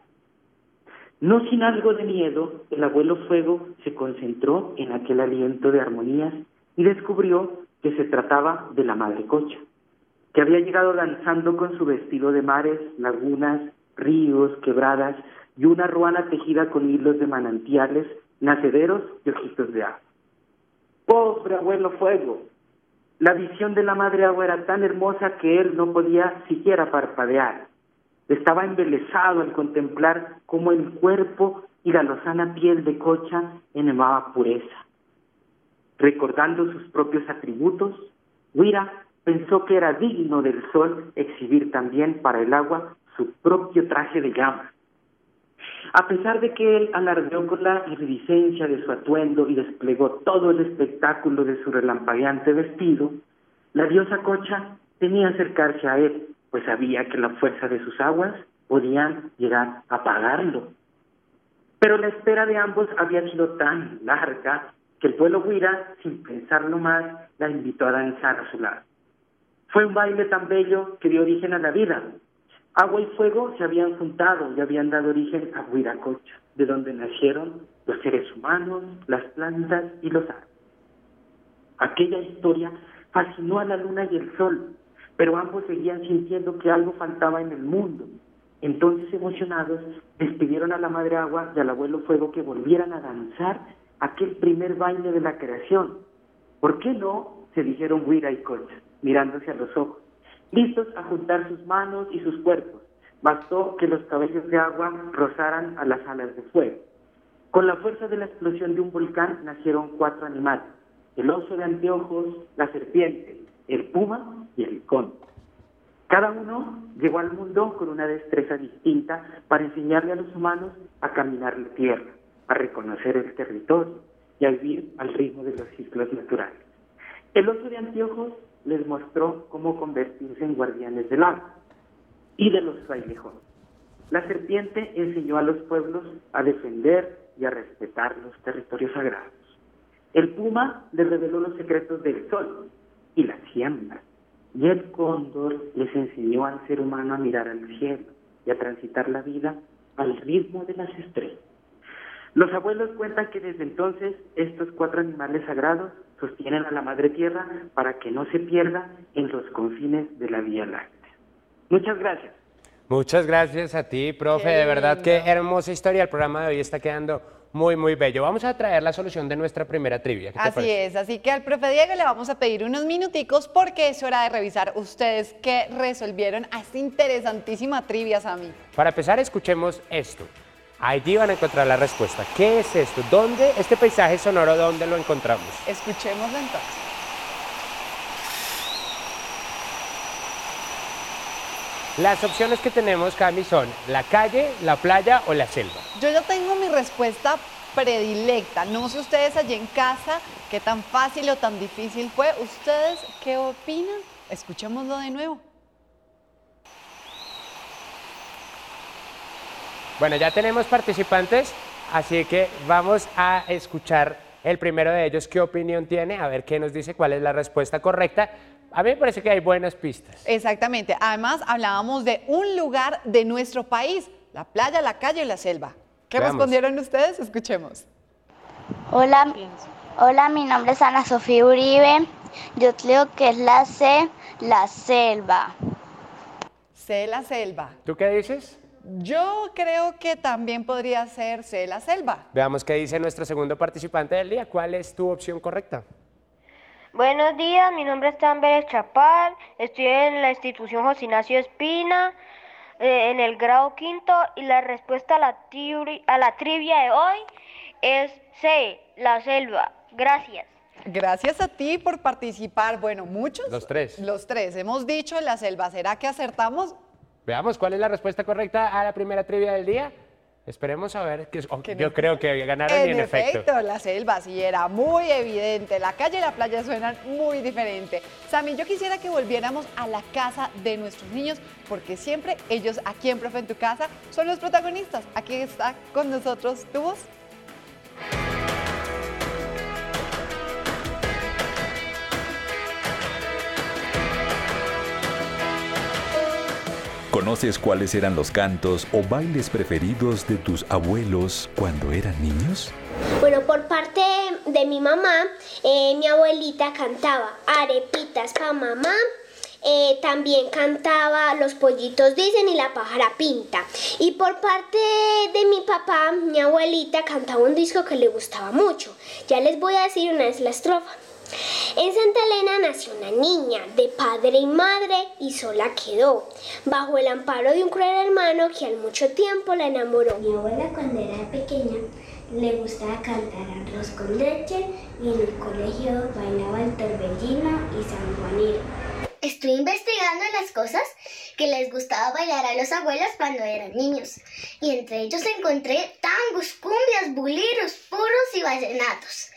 No sin algo de miedo, el abuelo fuego se concentró en aquel aliento de armonías y descubrió que se trataba de la madre Cocha, que había llegado danzando con su vestido de mares, lagunas, ríos, quebradas y una ruana tejida con hilos de manantiales, nacederos y ojitos de agua. ¡Pobre abuelo fuego! La visión de la madre agua era tan hermosa que él no podía siquiera parpadear. Estaba embelesado al contemplar cómo el cuerpo y la lozana piel de Cocha emanaba pureza. Recordando sus propios atributos, Huira pensó que era digno del sol exhibir también para el agua su propio traje de llama. A pesar de que él alardeó con la iridiscencia de su atuendo y desplegó todo el espectáculo de su relampagueante vestido, la diosa Cocha temía acercarse a él, pues sabía que la fuerza de sus aguas podían llegar a apagarlo. Pero la espera de ambos había sido tan larga que el pueblo Huira, sin pensarlo más, la invitó a danzar a su lado. Fue un baile tan bello que dio origen a la vida. Agua y fuego se habían juntado y habían dado origen a Huiracocha, de donde nacieron los seres humanos, las plantas y los árboles. Aquella historia fascinó a la luna y el sol, pero ambos seguían sintiendo que algo faltaba en el mundo. Entonces, emocionados, despidieron a la madre agua y al abuelo fuego que volvieran a danzar aquel primer baile de la creación. ¿Por qué no?, se dijeron Huira y Cocha, mirándose a los ojos, listos a juntar sus manos y sus cuerpos. Bastó que los cabellos de agua rozaran a las alas de fuego. Con la fuerza de la explosión de un volcán nacieron 4 animales: el oso de anteojos, la serpiente, el puma y el cóndor. Cada uno llegó al mundo con una destreza distinta para enseñarle a los humanos a caminar la tierra, a reconocer el territorio y a vivir al ritmo de los ciclos naturales. El oso de anteojos les mostró cómo convertirse en guardianes del agua y de los frailejones. La serpiente enseñó a los pueblos a defender y a respetar los territorios sagrados. El puma les reveló los secretos del sol y la siembra. Y el cóndor les enseñó al ser humano a mirar al cielo y a transitar la vida al ritmo de las estrellas. Los abuelos cuentan que desde entonces estos 4 animales sagrados sostienen a la madre tierra para que no se pierda en los confines de la Vía Láctea. Muchas gracias. Muchas gracias a ti, profe. De verdad, qué hermosa historia. El programa de hoy está quedando muy bello. Vamos a traer la solución de nuestra primera trivia. ¿Qué te Así parece? es, así que al profe Diego le vamos a pedir unos minuticos porque es hora de revisar ustedes qué resolvieron a esta interesantísima trivia, Sammy. Para empezar, escuchemos esto. Allí van a encontrar la respuesta. ¿Qué es esto? ¿Dónde este paisaje sonoro, dónde lo encontramos? Escuchémoslo entonces. Las opciones que tenemos, Cami, son la calle, la playa o la selva. Yo ya tengo mi respuesta predilecta. No sé ustedes allí en casa qué tan fácil o tan difícil fue. ¿Ustedes qué opinan? Escuchémoslo de nuevo. Bueno, ya tenemos participantes, así que vamos a escuchar el primero de ellos qué opinión tiene, a ver qué nos dice, cuál es la respuesta correcta. A mí me parece que hay buenas pistas. Exactamente. Además, hablábamos de un lugar de nuestro país, la playa, la calle y la selva. ¿Qué respondieron ustedes? Escuchemos. Hola, mi nombre es Ana Sofía Uribe. Yo creo que es la C, la selva. C, la selva. ¿Tú qué dices? Yo creo que también podría ser C, la selva. Veamos qué dice nuestro segundo participante del día. ¿Cuál es tu opción correcta? Buenos días, mi nombre es Tamber Chapal, estoy en la institución José Ignacio Espina, en el grado quinto, y la respuesta a la trivia de hoy es C, la selva. Gracias. Gracias a ti por participar. Bueno, muchos. Los tres. Los tres. Hemos dicho la selva. ¿Será que acertamos? Veamos cuál es la respuesta correcta a la primera trivia del día. Esperemos a ver, yo creo que ganaron y en efecto. La selva, sí, era muy evidente. La calle y la playa suenan muy diferente. Sammy, yo quisiera que volviéramos a la casa de nuestros niños, porque siempre ellos aquí en Profe en tu Casa son los protagonistas. Aquí está con nosotros tu voz. ¿Conoces cuáles eran los cantos o bailes preferidos de tus abuelos cuando eran niños? Bueno, por parte de mi mamá, mi abuelita cantaba arepitas pa' mamá, también cantaba Los pollitos dicen y La pájara pinta. Y por parte de mi papá, mi abuelita cantaba un disco que le gustaba mucho. Ya les voy a decir una vez la estrofa. En Santa Elena nació una niña, de padre y madre, y sola quedó, bajo el amparo de un cruel hermano que al mucho tiempo la enamoró. Mi abuela cuando era pequeña le gustaba cantar arroz con leche y en el colegio bailaba el torbellino y San Juanito. Estoy investigando las cosas que les gustaba bailar a los abuelos cuando eran niños, y entre ellos encontré tangos, cumbias, buleros, puros y vallenatos.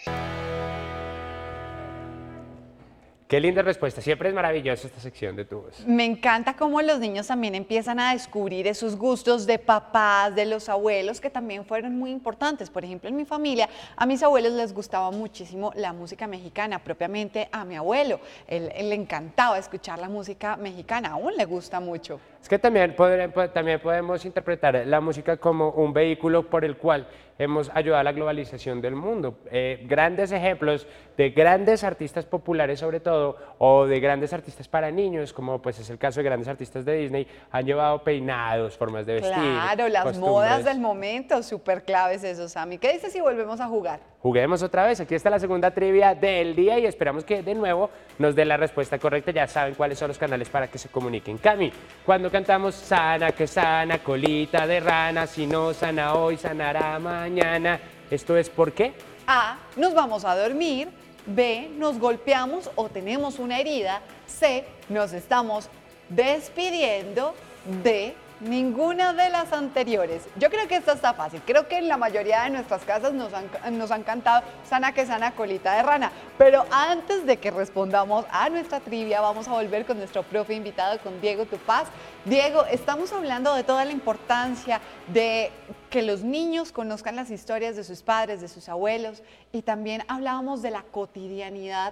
Qué linda respuesta, siempre es maravillosa esta sección de Tu Voz. Me encanta cómo los niños también empiezan a descubrir esos gustos de papás, de los abuelos, que también fueron muy importantes. Por ejemplo, en mi familia, a mis abuelos les gustaba muchísimo la música mexicana, propiamente a mi abuelo. Él le encantaba escuchar la música mexicana, aún le gusta mucho. Es que también podemos interpretar la música como un vehículo por el cual hemos ayudado a la globalización del mundo. Grandes ejemplos de grandes artistas populares sobre todo, o de grandes artistas para niños, como pues es el caso de grandes artistas de Disney, han llevado peinados, formas de vestir. Claro, las costumbres. modas del momento, súper claves eso, Sammy. ¿Qué dices si volvemos a jugar? Juguemos otra vez, aquí está la segunda trivia del día y esperamos que de nuevo nos dé la respuesta correcta. Ya saben cuáles son los canales para que se comuniquen. Cami, cuando cantamos sana que sana, colita de rana, si no sana hoy, sanará mañana, ¿esto es por qué? A, nos vamos a dormir. B, nos golpeamos o tenemos una herida. C, nos estamos despidiendo. D, ninguna de las anteriores. Yo creo que esta está fácil. Creo que en la mayoría de nuestras casas nos han cantado sana que sana, colita de rana. Pero antes de que respondamos a nuestra trivia, vamos a volver con nuestro profe invitado, con Diego Tupaz. Diego, estamos hablando de toda la importancia de que los niños conozcan las historias de sus padres, de sus abuelos, y también hablábamos de la cotidianidad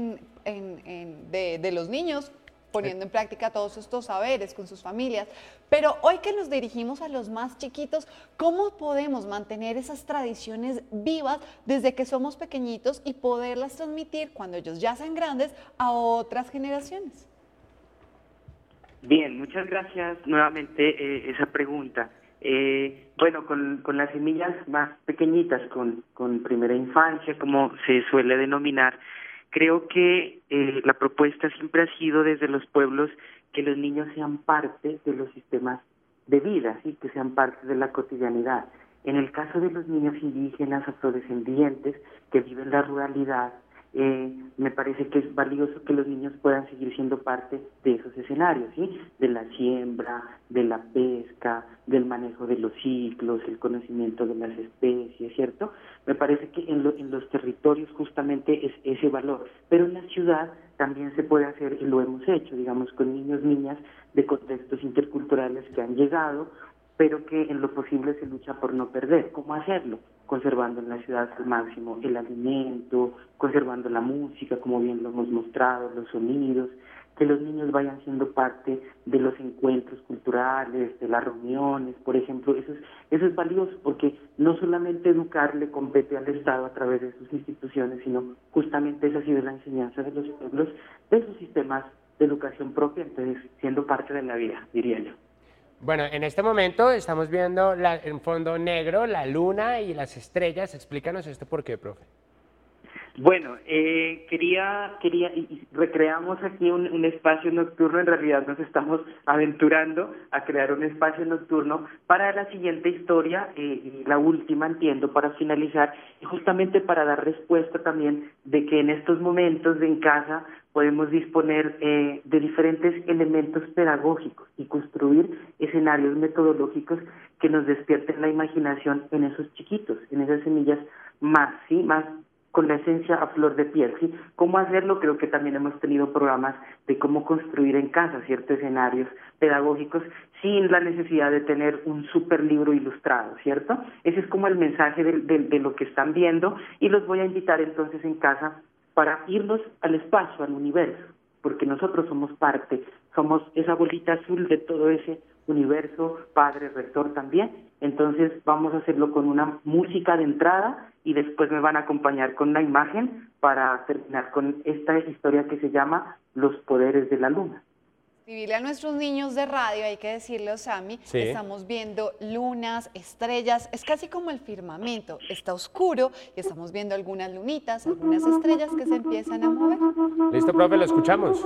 de los niños, poniendo en práctica todos estos saberes con sus familias. Pero hoy que nos dirigimos a los más chiquitos, ¿cómo podemos mantener esas tradiciones vivas desde que somos pequeñitos y poderlas transmitir cuando ellos ya sean grandes a otras generaciones? Bien, muchas gracias nuevamente esa pregunta. Bueno, con las semillas más pequeñitas, con primera infancia, como se suele denominar, creo que la propuesta siempre ha sido desde los pueblos que los niños sean parte de los sistemas de vida, ¿sí? Que sean parte de la cotidianidad. En el caso de los niños indígenas, afrodescendientes, que viven la ruralidad, me parece que es valioso que los niños puedan seguir siendo parte de esos escenarios, ¿sí? De la siembra, de la pesca, del manejo de los ciclos, el conocimiento de las especies, ¿cierto? Me parece que en los territorios justamente es ese valor, pero en la ciudad también se puede hacer, y lo hemos hecho, digamos, con niños, niñas de contextos interculturales que han llegado, pero que en lo posible se lucha por no perder. ¿Cómo hacerlo? Conservando en la ciudad al máximo el alimento, conservando la música, como bien lo hemos mostrado, los sonidos, que los niños vayan siendo parte de los encuentros culturales, de las reuniones, por ejemplo. Eso es valioso, porque no solamente educar le compete al Estado a través de sus instituciones, sino justamente esa ha sido la enseñanza de los pueblos, de sus sistemas de educación propia, entonces siendo parte de la vida, diría yo. Bueno, en este momento estamos viendo en fondo negro la luna y las estrellas. Explícanos esto por qué, profe. Bueno, recreamos aquí un espacio nocturno. En realidad nos estamos aventurando a crear un espacio nocturno para la siguiente historia, y la última, entiendo, para finalizar, y justamente para dar respuesta también de que en estos momentos en casa podemos disponer de diferentes elementos pedagógicos y construir escenarios metodológicos que nos despierten la imaginación en esos chiquitos, en esas semillas más con la esencia a flor de piel, ¿sí? ¿Cómo hacerlo? Creo que también hemos tenido programas de cómo construir en casa ciertos escenarios pedagógicos sin la necesidad de tener un super libro ilustrado, ¿cierto? Ese es como el mensaje de lo que están viendo, y los voy a invitar entonces en casa para irnos al espacio, al universo, porque nosotros somos parte, somos esa bolita azul de todo ese universo, padre, rector también. Entonces vamos a hacerlo con una música de entrada y después me van a acompañar con una imagen para terminar con esta historia que se llama Los poderes de la luna. Escribirle a nuestros niños de radio, hay que decirle, Osami, sí. Estamos viendo lunas, estrellas, es casi como el firmamento, está oscuro y estamos viendo algunas lunitas, algunas estrellas que se empiezan a mover. Listo, profe, lo escuchamos.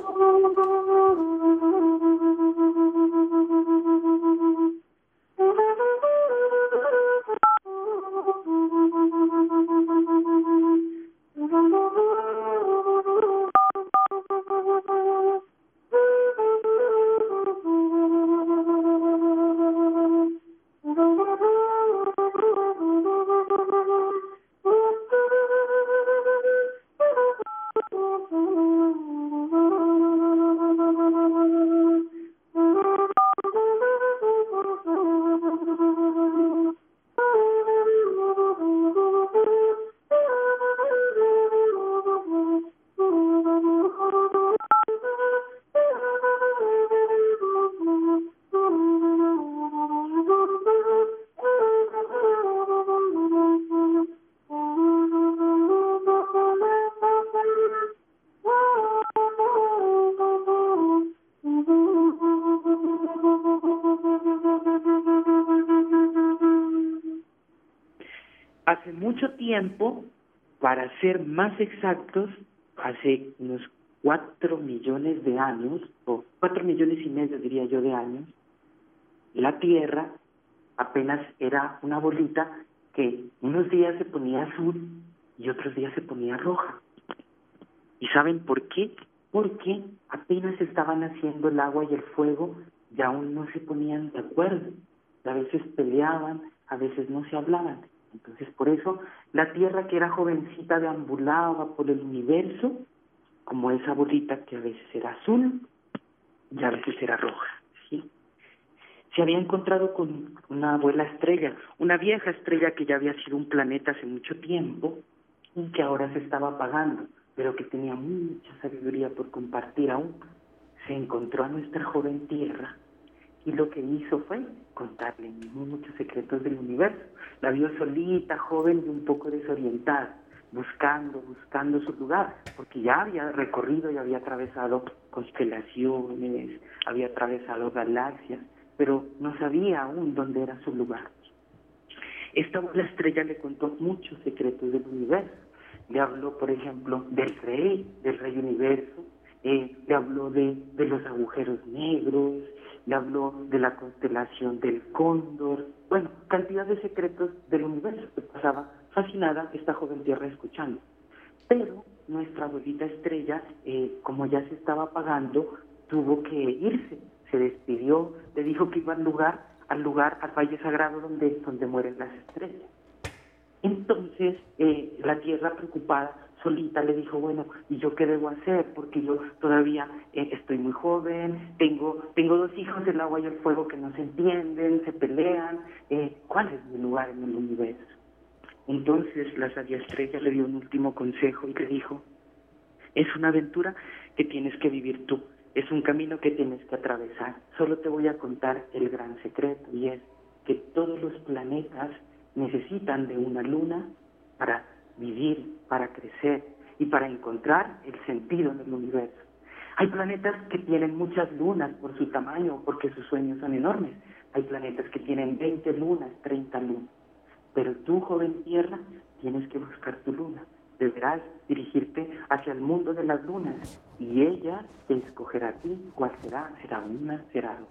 Hace mucho tiempo, para ser más exactos, hace unos 4 millones de años, o 4 millones y medio diría yo de años, la Tierra apenas era una bolita que unos días se ponía azul y otros días se ponía roja. ¿Y saben por qué? Porque apenas estaban haciendo el agua y el fuego y aún no se ponían de acuerdo. A veces peleaban, a veces no se hablaban. Entonces, por eso, la Tierra, que era jovencita, deambulaba por el universo como esa bolita que a veces era azul y a veces era roja, ¿sí? Se había encontrado con una abuela estrella, una vieja estrella que ya había sido un planeta hace mucho tiempo y que ahora se estaba apagando, pero que tenía mucha sabiduría por compartir aún. Se encontró a nuestra joven Tierra y lo que hizo fue contarle muchos secretos del universo. La vio solita, joven y un poco desorientada, buscando su lugar, porque ya había recorrido y había atravesado constelaciones, había atravesado galaxias, pero no sabía aún dónde era su lugar. Esta abuela estrella le contó muchos secretos del universo. Le habló, por ejemplo, del rey universo, le habló de los agujeros negros, le habló de la constelación del Cóndor, Bueno, cantidad de secretos del universo que pasaba fascinada esta joven tierra escuchando. Pero nuestra abuelita Estrella, como ya se estaba apagando, tuvo que irse. Se despidió, le dijo que iba al Valle Sagrado donde mueren las estrellas. Entonces, la tierra preocupada, solita le dijo, bueno, ¿y yo qué debo hacer? Porque yo todavía estoy muy joven, tengo 2 hijos, el agua y el fuego, que no se entienden, se pelean. ¿Cuál es mi lugar en el universo? Entonces la sabia Estrella le dio un último consejo y le dijo, es una aventura que tienes que vivir tú, es un camino que tienes que atravesar. Solo te voy a contar el gran secreto, y es que todos los planetas necesitan de una luna para vivir, para crecer y para encontrar el sentido en el universo. Hay planetas que tienen muchas lunas por su tamaño, porque sus sueños son enormes. Hay planetas que tienen 20 lunas, 30 lunas. Pero tú, joven tierra, tienes que buscar tu luna. Deberás dirigirte hacia el mundo de las lunas, y ella te escogerá a ti. ¿Cuál será? ¿Será una? ¿Será dos?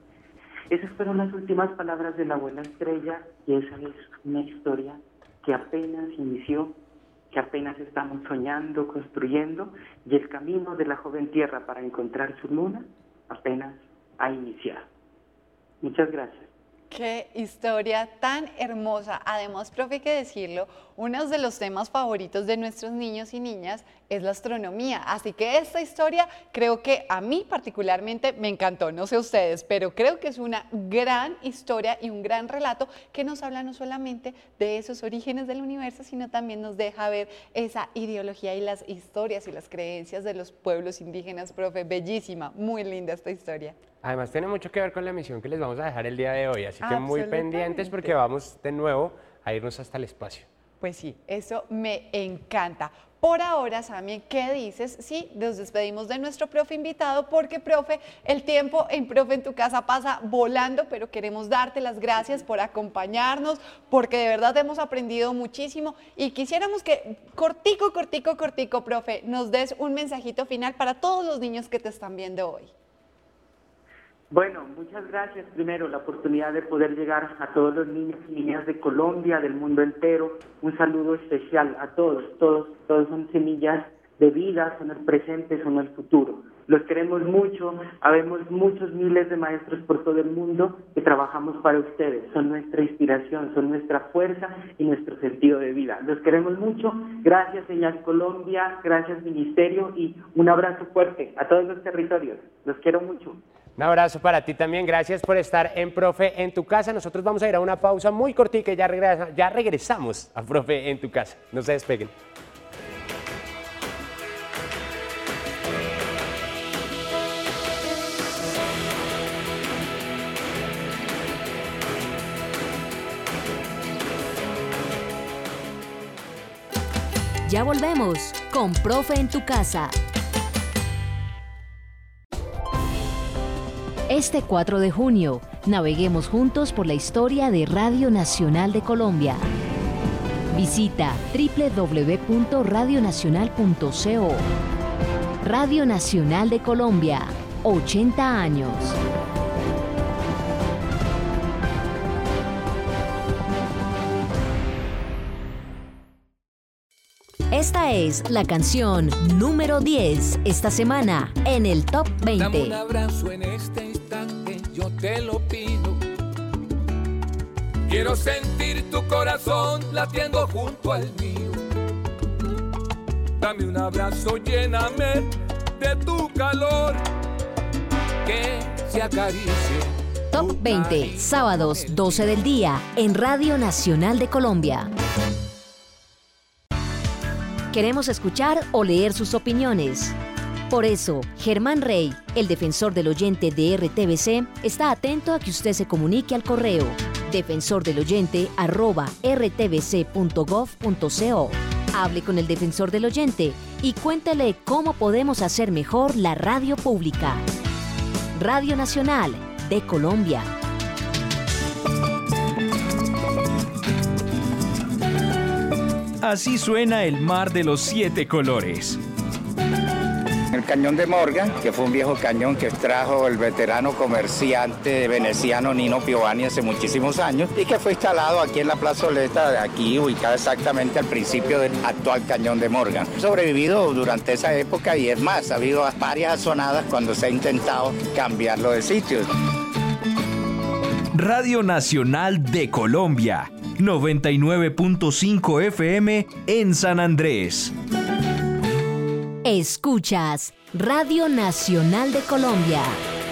Esas fueron las últimas palabras de la abuela Estrella, y esa es una historia que apenas inició, que apenas estamos soñando, construyendo, y el camino de la joven tierra para encontrar su luna apenas ha iniciado. Muchas gracias. Qué historia tan hermosa. Además, profe, hay que decirlo, uno de los temas favoritos de nuestros niños y niñas es la astronomía. Así que esta historia creo que a mí particularmente me encantó. No sé ustedes, pero creo que es una gran historia y un gran relato que nos habla no solamente de esos orígenes del universo, sino también nos deja ver esa ideología y las historias y las creencias de los pueblos indígenas. Profe, bellísima, muy linda esta historia. Además tiene mucho que ver con la misión que les vamos a dejar el día de hoy, así que muy pendientes porque vamos de nuevo a irnos hasta el espacio. Pues sí, eso me encanta. Por ahora, Sami, ¿qué dices? Sí, nos despedimos de nuestro profe invitado porque, profe, el tiempo en Profe en tu Casa pasa volando, pero queremos darte las gracias por acompañarnos, porque de verdad hemos aprendido muchísimo y quisiéramos que cortico, profe, nos des un mensajito final para todos los niños que te están viendo hoy. Bueno, muchas gracias. Primero, la oportunidad de poder llegar a todos los niños y niñas de Colombia, del mundo entero. Un saludo especial a todos. Todos son semillas de vida, son el presente, son el futuro. Los queremos mucho. Habemos muchos miles de maestros por todo el mundo que trabajamos para ustedes. Son nuestra inspiración, son nuestra fuerza y nuestro sentido de vida. Los queremos mucho. Gracias, Señal Colombia. Gracias, Ministerio. Y un abrazo fuerte a todos los territorios. Los quiero mucho. Un abrazo para ti también, gracias por estar en Profe en tu Casa. Nosotros vamos a ir a una pausa muy cortica y ya regresamos a Profe en tu Casa. No se despeguen. Ya volvemos con Profe en tu Casa. Este 4 de junio, naveguemos juntos por la historia de Radio Nacional de Colombia. Visita www.radionacional.co. Radio Nacional de Colombia, 80 años. Esta es la canción número 10 esta semana en el Top 20. Dame un abrazo en este instante, yo te lo pido. Quiero sentir tu corazón latiendo junto al mío. Dame un abrazo, lléname de tu calor, que se acaricie. Top 20, sábados 12 del día en Radio Nacional de Colombia. Queremos escuchar o leer sus opiniones. Por eso, Germán Rey, el defensor del oyente de RTVC, está atento a que usted se comunique al correo defensordeloyente@rtvc.gov.co. Hable con el defensor del oyente y cuéntele cómo podemos hacer mejor la radio pública. Radio Nacional de Colombia. Así suena el mar de los 7 colores. el cañón de Morgan, que fue un viejo cañón que trajo el veterano comerciante veneciano Nino Piovani hace muchísimos años y que fue instalado aquí en la plazoleta, aquí ubicada exactamente al principio del actual cañón de Morgan. Ha sobrevivido durante esa época y es más, ha habido varias azonadas cuando se ha intentado cambiarlo de sitio. Radio Nacional de Colombia, 99.5 FM en San Andrés. Escuchas Radio Nacional de Colombia.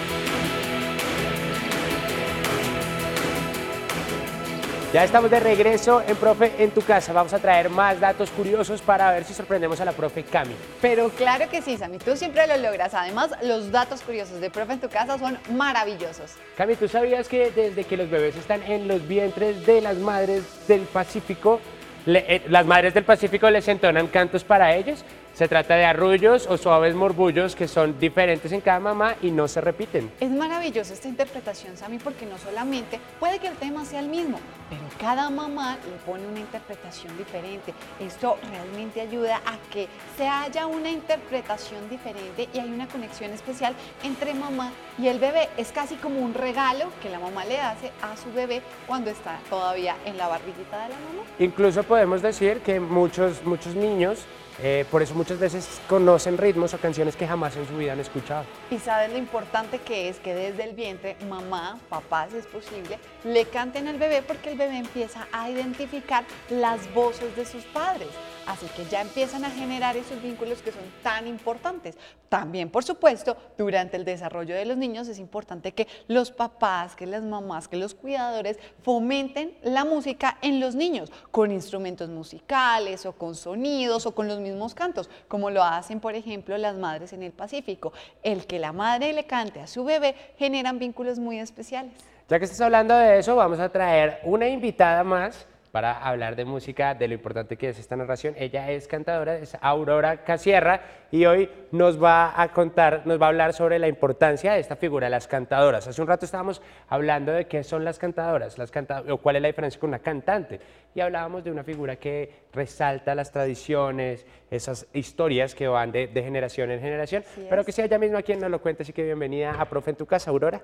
Ya estamos de regreso en Profe en tu casa. Vamos a traer más datos curiosos para ver si sorprendemos a la profe Cami. Pero claro que sí, Sammy, tú siempre lo logras. Además, los datos curiosos de Profe en tu casa son maravillosos. Cami, ¿tú sabías que desde que los bebés están en los vientres de las madres del Pacífico, las madres del Pacífico les entonan cantos para ellos? Se trata de arrullos o suaves murmullos que son diferentes en cada mamá y no se repiten. Es maravillosa esta interpretación, Sammy, porque no solamente puede que el tema sea el mismo, pero cada mamá le pone una interpretación diferente. Esto realmente ayuda a que se haya una interpretación diferente y hay una conexión especial entre mamá y el bebé. Es casi como un regalo que la mamá le hace a su bebé cuando está todavía en la barriguita de la mamá. Incluso podemos decir que muchos niños por eso muchas veces conocen ritmos o canciones que jamás en su vida han escuchado. Y sabes lo importante que es que desde el vientre, mamá, papá, si es posible, le canten al bebé porque el bebé empieza a identificar las voces de sus padres. Así que ya empiezan a generar esos vínculos que son tan importantes. También, por supuesto, durante el desarrollo de los niños es importante que los papás, que las mamás, que los cuidadores fomenten la música en los niños con instrumentos musicales o con sonidos o con los mismos cantos, como lo hacen, por ejemplo, las madres en el Pacífico. El que la madre le cante a su bebé generan vínculos muy especiales. Ya que estás hablando de eso, vamos a traer una invitada más para hablar de música, de lo importante que es esta narración. Ella es cantadora, es Aurora Casierra, y hoy nos va a hablar sobre la importancia de esta figura, las cantadoras. Hace un rato estábamos hablando de qué son las cantadoras, o cuál es la diferencia con una cantante, y hablábamos de una figura que resalta las tradiciones, esas historias que van de generación en generación, pero que sea ella misma quien nos lo cuente. Así que bienvenida a Profe en tu casa, Aurora.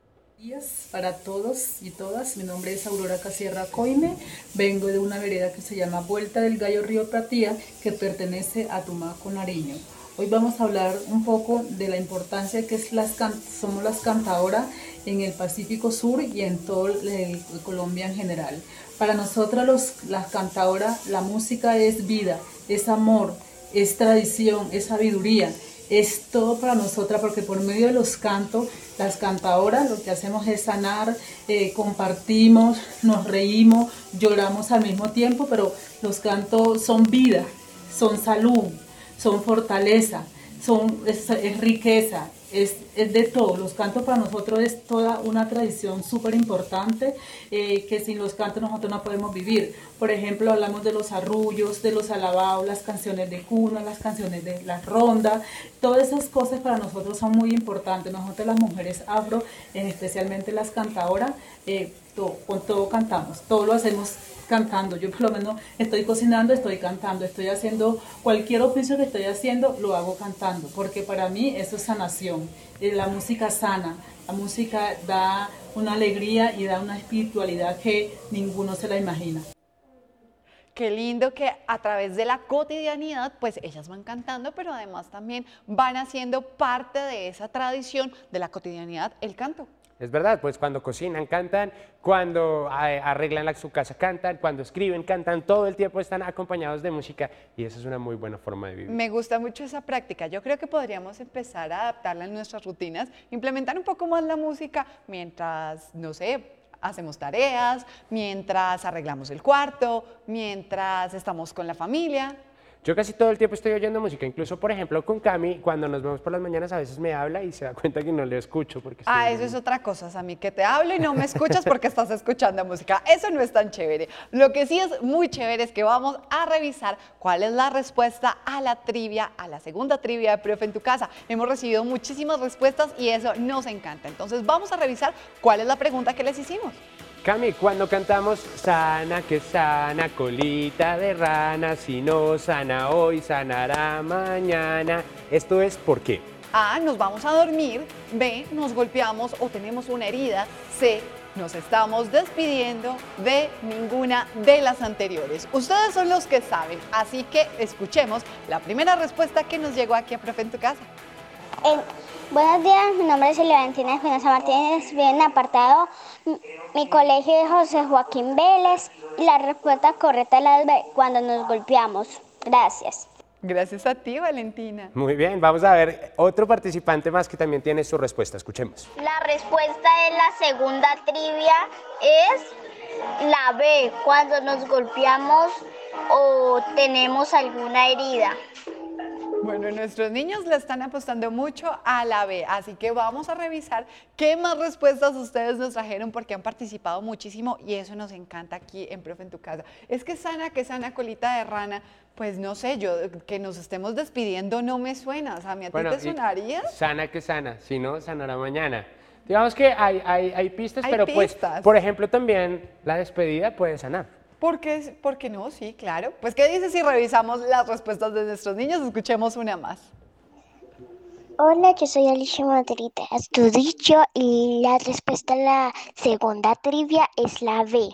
Días para todos y todas, mi nombre es Aurora Casierra Coime, vengo de una vereda que se llama Vuelta del Gallo Río Platía, que pertenece a Tumaco, Nariño. Hoy vamos a hablar un poco de la importancia que somos las cantadoras en el Pacífico Sur y en todo Colombia en general. Para nosotras las cantadoras, la música es vida, es amor, es tradición, es sabiduría. Es todo para nosotras porque por medio de los cantos, las cantadoras lo que hacemos es sanar, compartimos, nos reímos, lloramos al mismo tiempo, pero los cantos son vida, son salud, son fortaleza, es riqueza, es de todo. Los cantos para nosotros es toda una tradición súper importante que sin los cantos nosotros no podemos vivir. Por ejemplo, hablamos de los arrullos, de los alabados, las canciones de cuna, las canciones de la ronda. Todas esas cosas para nosotros son muy importantes. Nosotros las mujeres afro, especialmente las cantadoras, con todo cantamos, todo lo hacemos cantando. Yo por lo menos estoy cocinando, estoy cantando, estoy haciendo cualquier oficio que estoy haciendo, lo hago cantando, porque para mí eso es sanación. La música sana, la música da una alegría y da una espiritualidad que ninguno se la imagina. Qué lindo que a través de la cotidianidad, pues ellas van cantando, pero además también van haciendo parte de esa tradición de la cotidianidad, el canto. Es verdad, pues cuando cocinan cantan, cuando arreglan su casa cantan, cuando escriben cantan, todo el tiempo están acompañados de música y esa es una muy buena forma de vivir. Me gusta mucho esa práctica. Yo creo que podríamos empezar a adaptarla en nuestras rutinas, implementar un poco más la música mientras, no sé, hacemos tareas, mientras arreglamos el cuarto, mientras estamos con la familia. Yo casi todo el tiempo estoy oyendo música, incluso por ejemplo con Cami, cuando nos vemos por las mañanas a veces me habla y se da cuenta que no le escucho. Porque eso es otra cosa, Sammy, que te hablo y no me escuchas porque estás escuchando música. Eso no es tan chévere. Lo que sí es muy chévere es que vamos a revisar cuál es la respuesta a la trivia, a la segunda trivia de Profe en tu casa. Hemos recibido muchísimas respuestas y eso nos encanta. Entonces vamos a revisar cuál es la pregunta que les hicimos. Cami, cuando cantamos sana que sana, colita de rana, si no sana hoy, sanará mañana, ¿esto es por qué? A, nos vamos a dormir. B, nos golpeamos o tenemos una herida. C, nos estamos despidiendo. D, ninguna de las anteriores. Ustedes son los que saben, así que escuchemos la primera respuesta que nos llegó aquí a Profe en tu Casa. Buenos días, mi nombre es Valentina Espinosa Martínez, vivo en apartado. Mi colegio es José Joaquín Vélez y la respuesta correcta es la B, cuando nos golpeamos. Gracias. Gracias a ti, Valentina. Muy bien, vamos a ver otro participante más que también tiene su respuesta. Escuchemos. La respuesta en la segunda trivia es la B, cuando nos golpeamos o tenemos alguna herida. Bueno, nuestros niños le están apostando mucho a la B, así que vamos a revisar qué más respuestas ustedes nos trajeron porque han participado muchísimo y eso nos encanta aquí en Profe en tu Casa. Es que sana colita de rana, pues no sé, yo que nos estemos despidiendo no me suena, o sea, ¿a ti te sonaría? Sana que sana, si no, sanará mañana. Digamos que hay pistas, pero pistas. Pues, por ejemplo, también la despedida puede sanar. ¿Por qué no? Sí, claro. Pues, ¿qué dices si revisamos las respuestas de nuestros niños? Escuchemos una más. Hola, yo soy Alicia Madrid Astudillo y la respuesta a la segunda trivia es la B.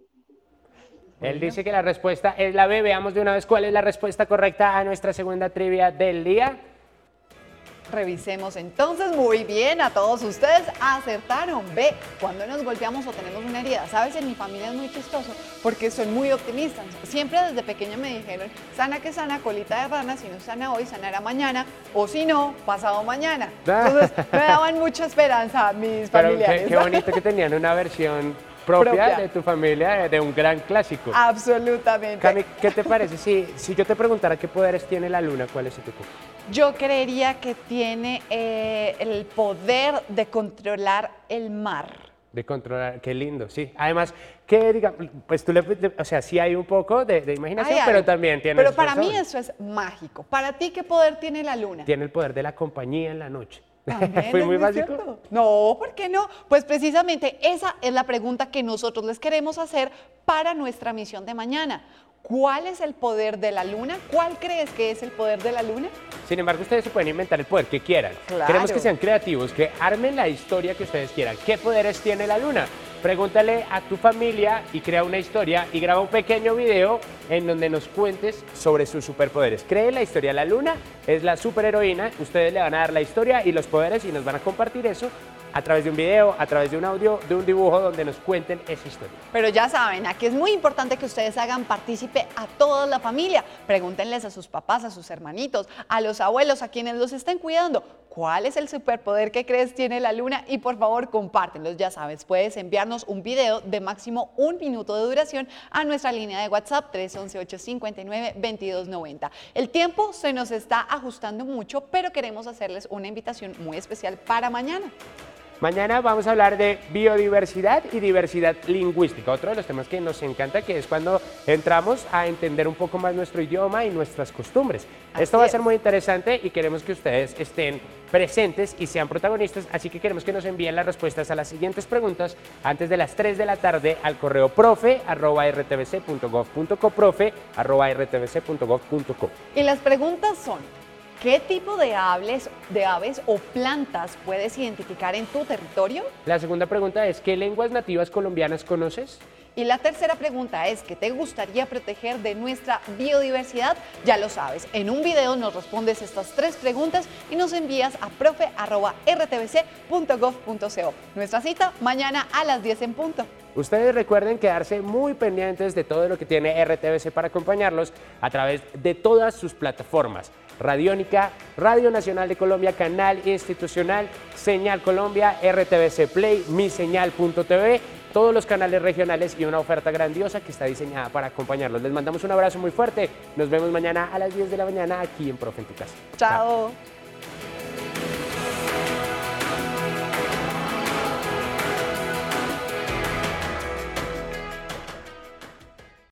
Él dice que la respuesta es la B. Veamos de una vez cuál es la respuesta correcta a nuestra segunda trivia del día. Revisemos entonces, muy bien, a todos ustedes acertaron. B, cuando nos golpeamos o tenemos una herida. Sabes, en mi familia es muy chistoso porque son muy optimistas. Siempre desde pequeña me dijeron, sana que sana, colita de rana, si no sana hoy, sanará mañana, o si no, pasado mañana. Entonces me daban mucha esperanza mis familiares. Pero qué bonito que tenían una versión propia de tu familia, de un gran clásico. Absolutamente. Cami, ¿qué te parece? Si yo te preguntara qué poderes tiene la luna, ¿cuál es tu? Yo creería que tiene el poder de controlar el mar. De controlar, qué lindo, sí. Además, que digamos, pues tú o sea, sí hay un poco de imaginación, pero también tiene. Pero para mí eso es mágico. ¿Para ti qué poder tiene la luna? Tiene el poder de la compañía en la noche. ¿Fue muy básico? Cierto. No, ¿por qué no? Pues precisamente esa es la pregunta que nosotros les queremos hacer para nuestra misión de mañana. ¿Cuál es el poder de la luna? ¿Cuál crees que es el poder de la luna? Sin embargo, ustedes se pueden inventar el poder que quieran. Claro. Queremos que sean creativos, que armen la historia que ustedes quieran. ¿Qué poderes tiene la luna? Pregúntale a tu familia y crea una historia y graba un pequeño video en donde nos cuentes sobre sus superpoderes. Cree la historia. La luna es la superheroína. Ustedes le van a dar la historia y los poderes y nos van a compartir eso a través de un video, a través de un audio, de un dibujo donde nos cuenten esa historia. Pero ya saben, aquí es muy importante que ustedes hagan partícipe a toda la familia. Pregúntenles a sus papás, a sus hermanitos, a los abuelos, a quienes los estén cuidando. ¿Cuál es el superpoder que crees tiene la luna? Y por favor, compártenlos. Ya sabes, puedes enviarnos un video de máximo 1 minuto de duración a nuestra línea de WhatsApp 311-859-2290. El tiempo se nos está ajustando mucho, pero queremos hacerles una invitación muy especial para mañana. Mañana vamos a hablar de biodiversidad y diversidad lingüística, otro de los temas que nos encanta, que es cuando entramos a entender un poco más nuestro idioma y nuestras costumbres. Esto va a ser muy interesante y queremos que ustedes estén presentes y sean protagonistas, así que queremos que nos envíen las respuestas a las siguientes preguntas antes de las 3 de la tarde al correo profe@rtvc.gov.co, profe@rtvc.gov.co. Y las preguntas son: ¿qué tipo de aves o plantas puedes identificar en tu territorio? La segunda pregunta es: ¿qué lenguas nativas colombianas conoces? Y la tercera pregunta es: ¿qué te gustaría proteger de nuestra biodiversidad? Ya lo sabes, en un video nos respondes estas 3 preguntas y nos envías a profe@rtvc.gov.co. Nuestra cita mañana a las 10 en punto. Ustedes recuerden quedarse muy pendientes de todo lo que tiene RTVC para acompañarlos a través de todas sus plataformas. Radiónica, Radio Nacional de Colombia, Canal Institucional, Señal Colombia, RTVC Play, miseñal.tv, todos los canales regionales y una oferta grandiosa que está diseñada para acompañarlos. Les mandamos un abrazo muy fuerte. Nos vemos mañana a las 10 de la mañana aquí en Profe en tu Casa. Chao.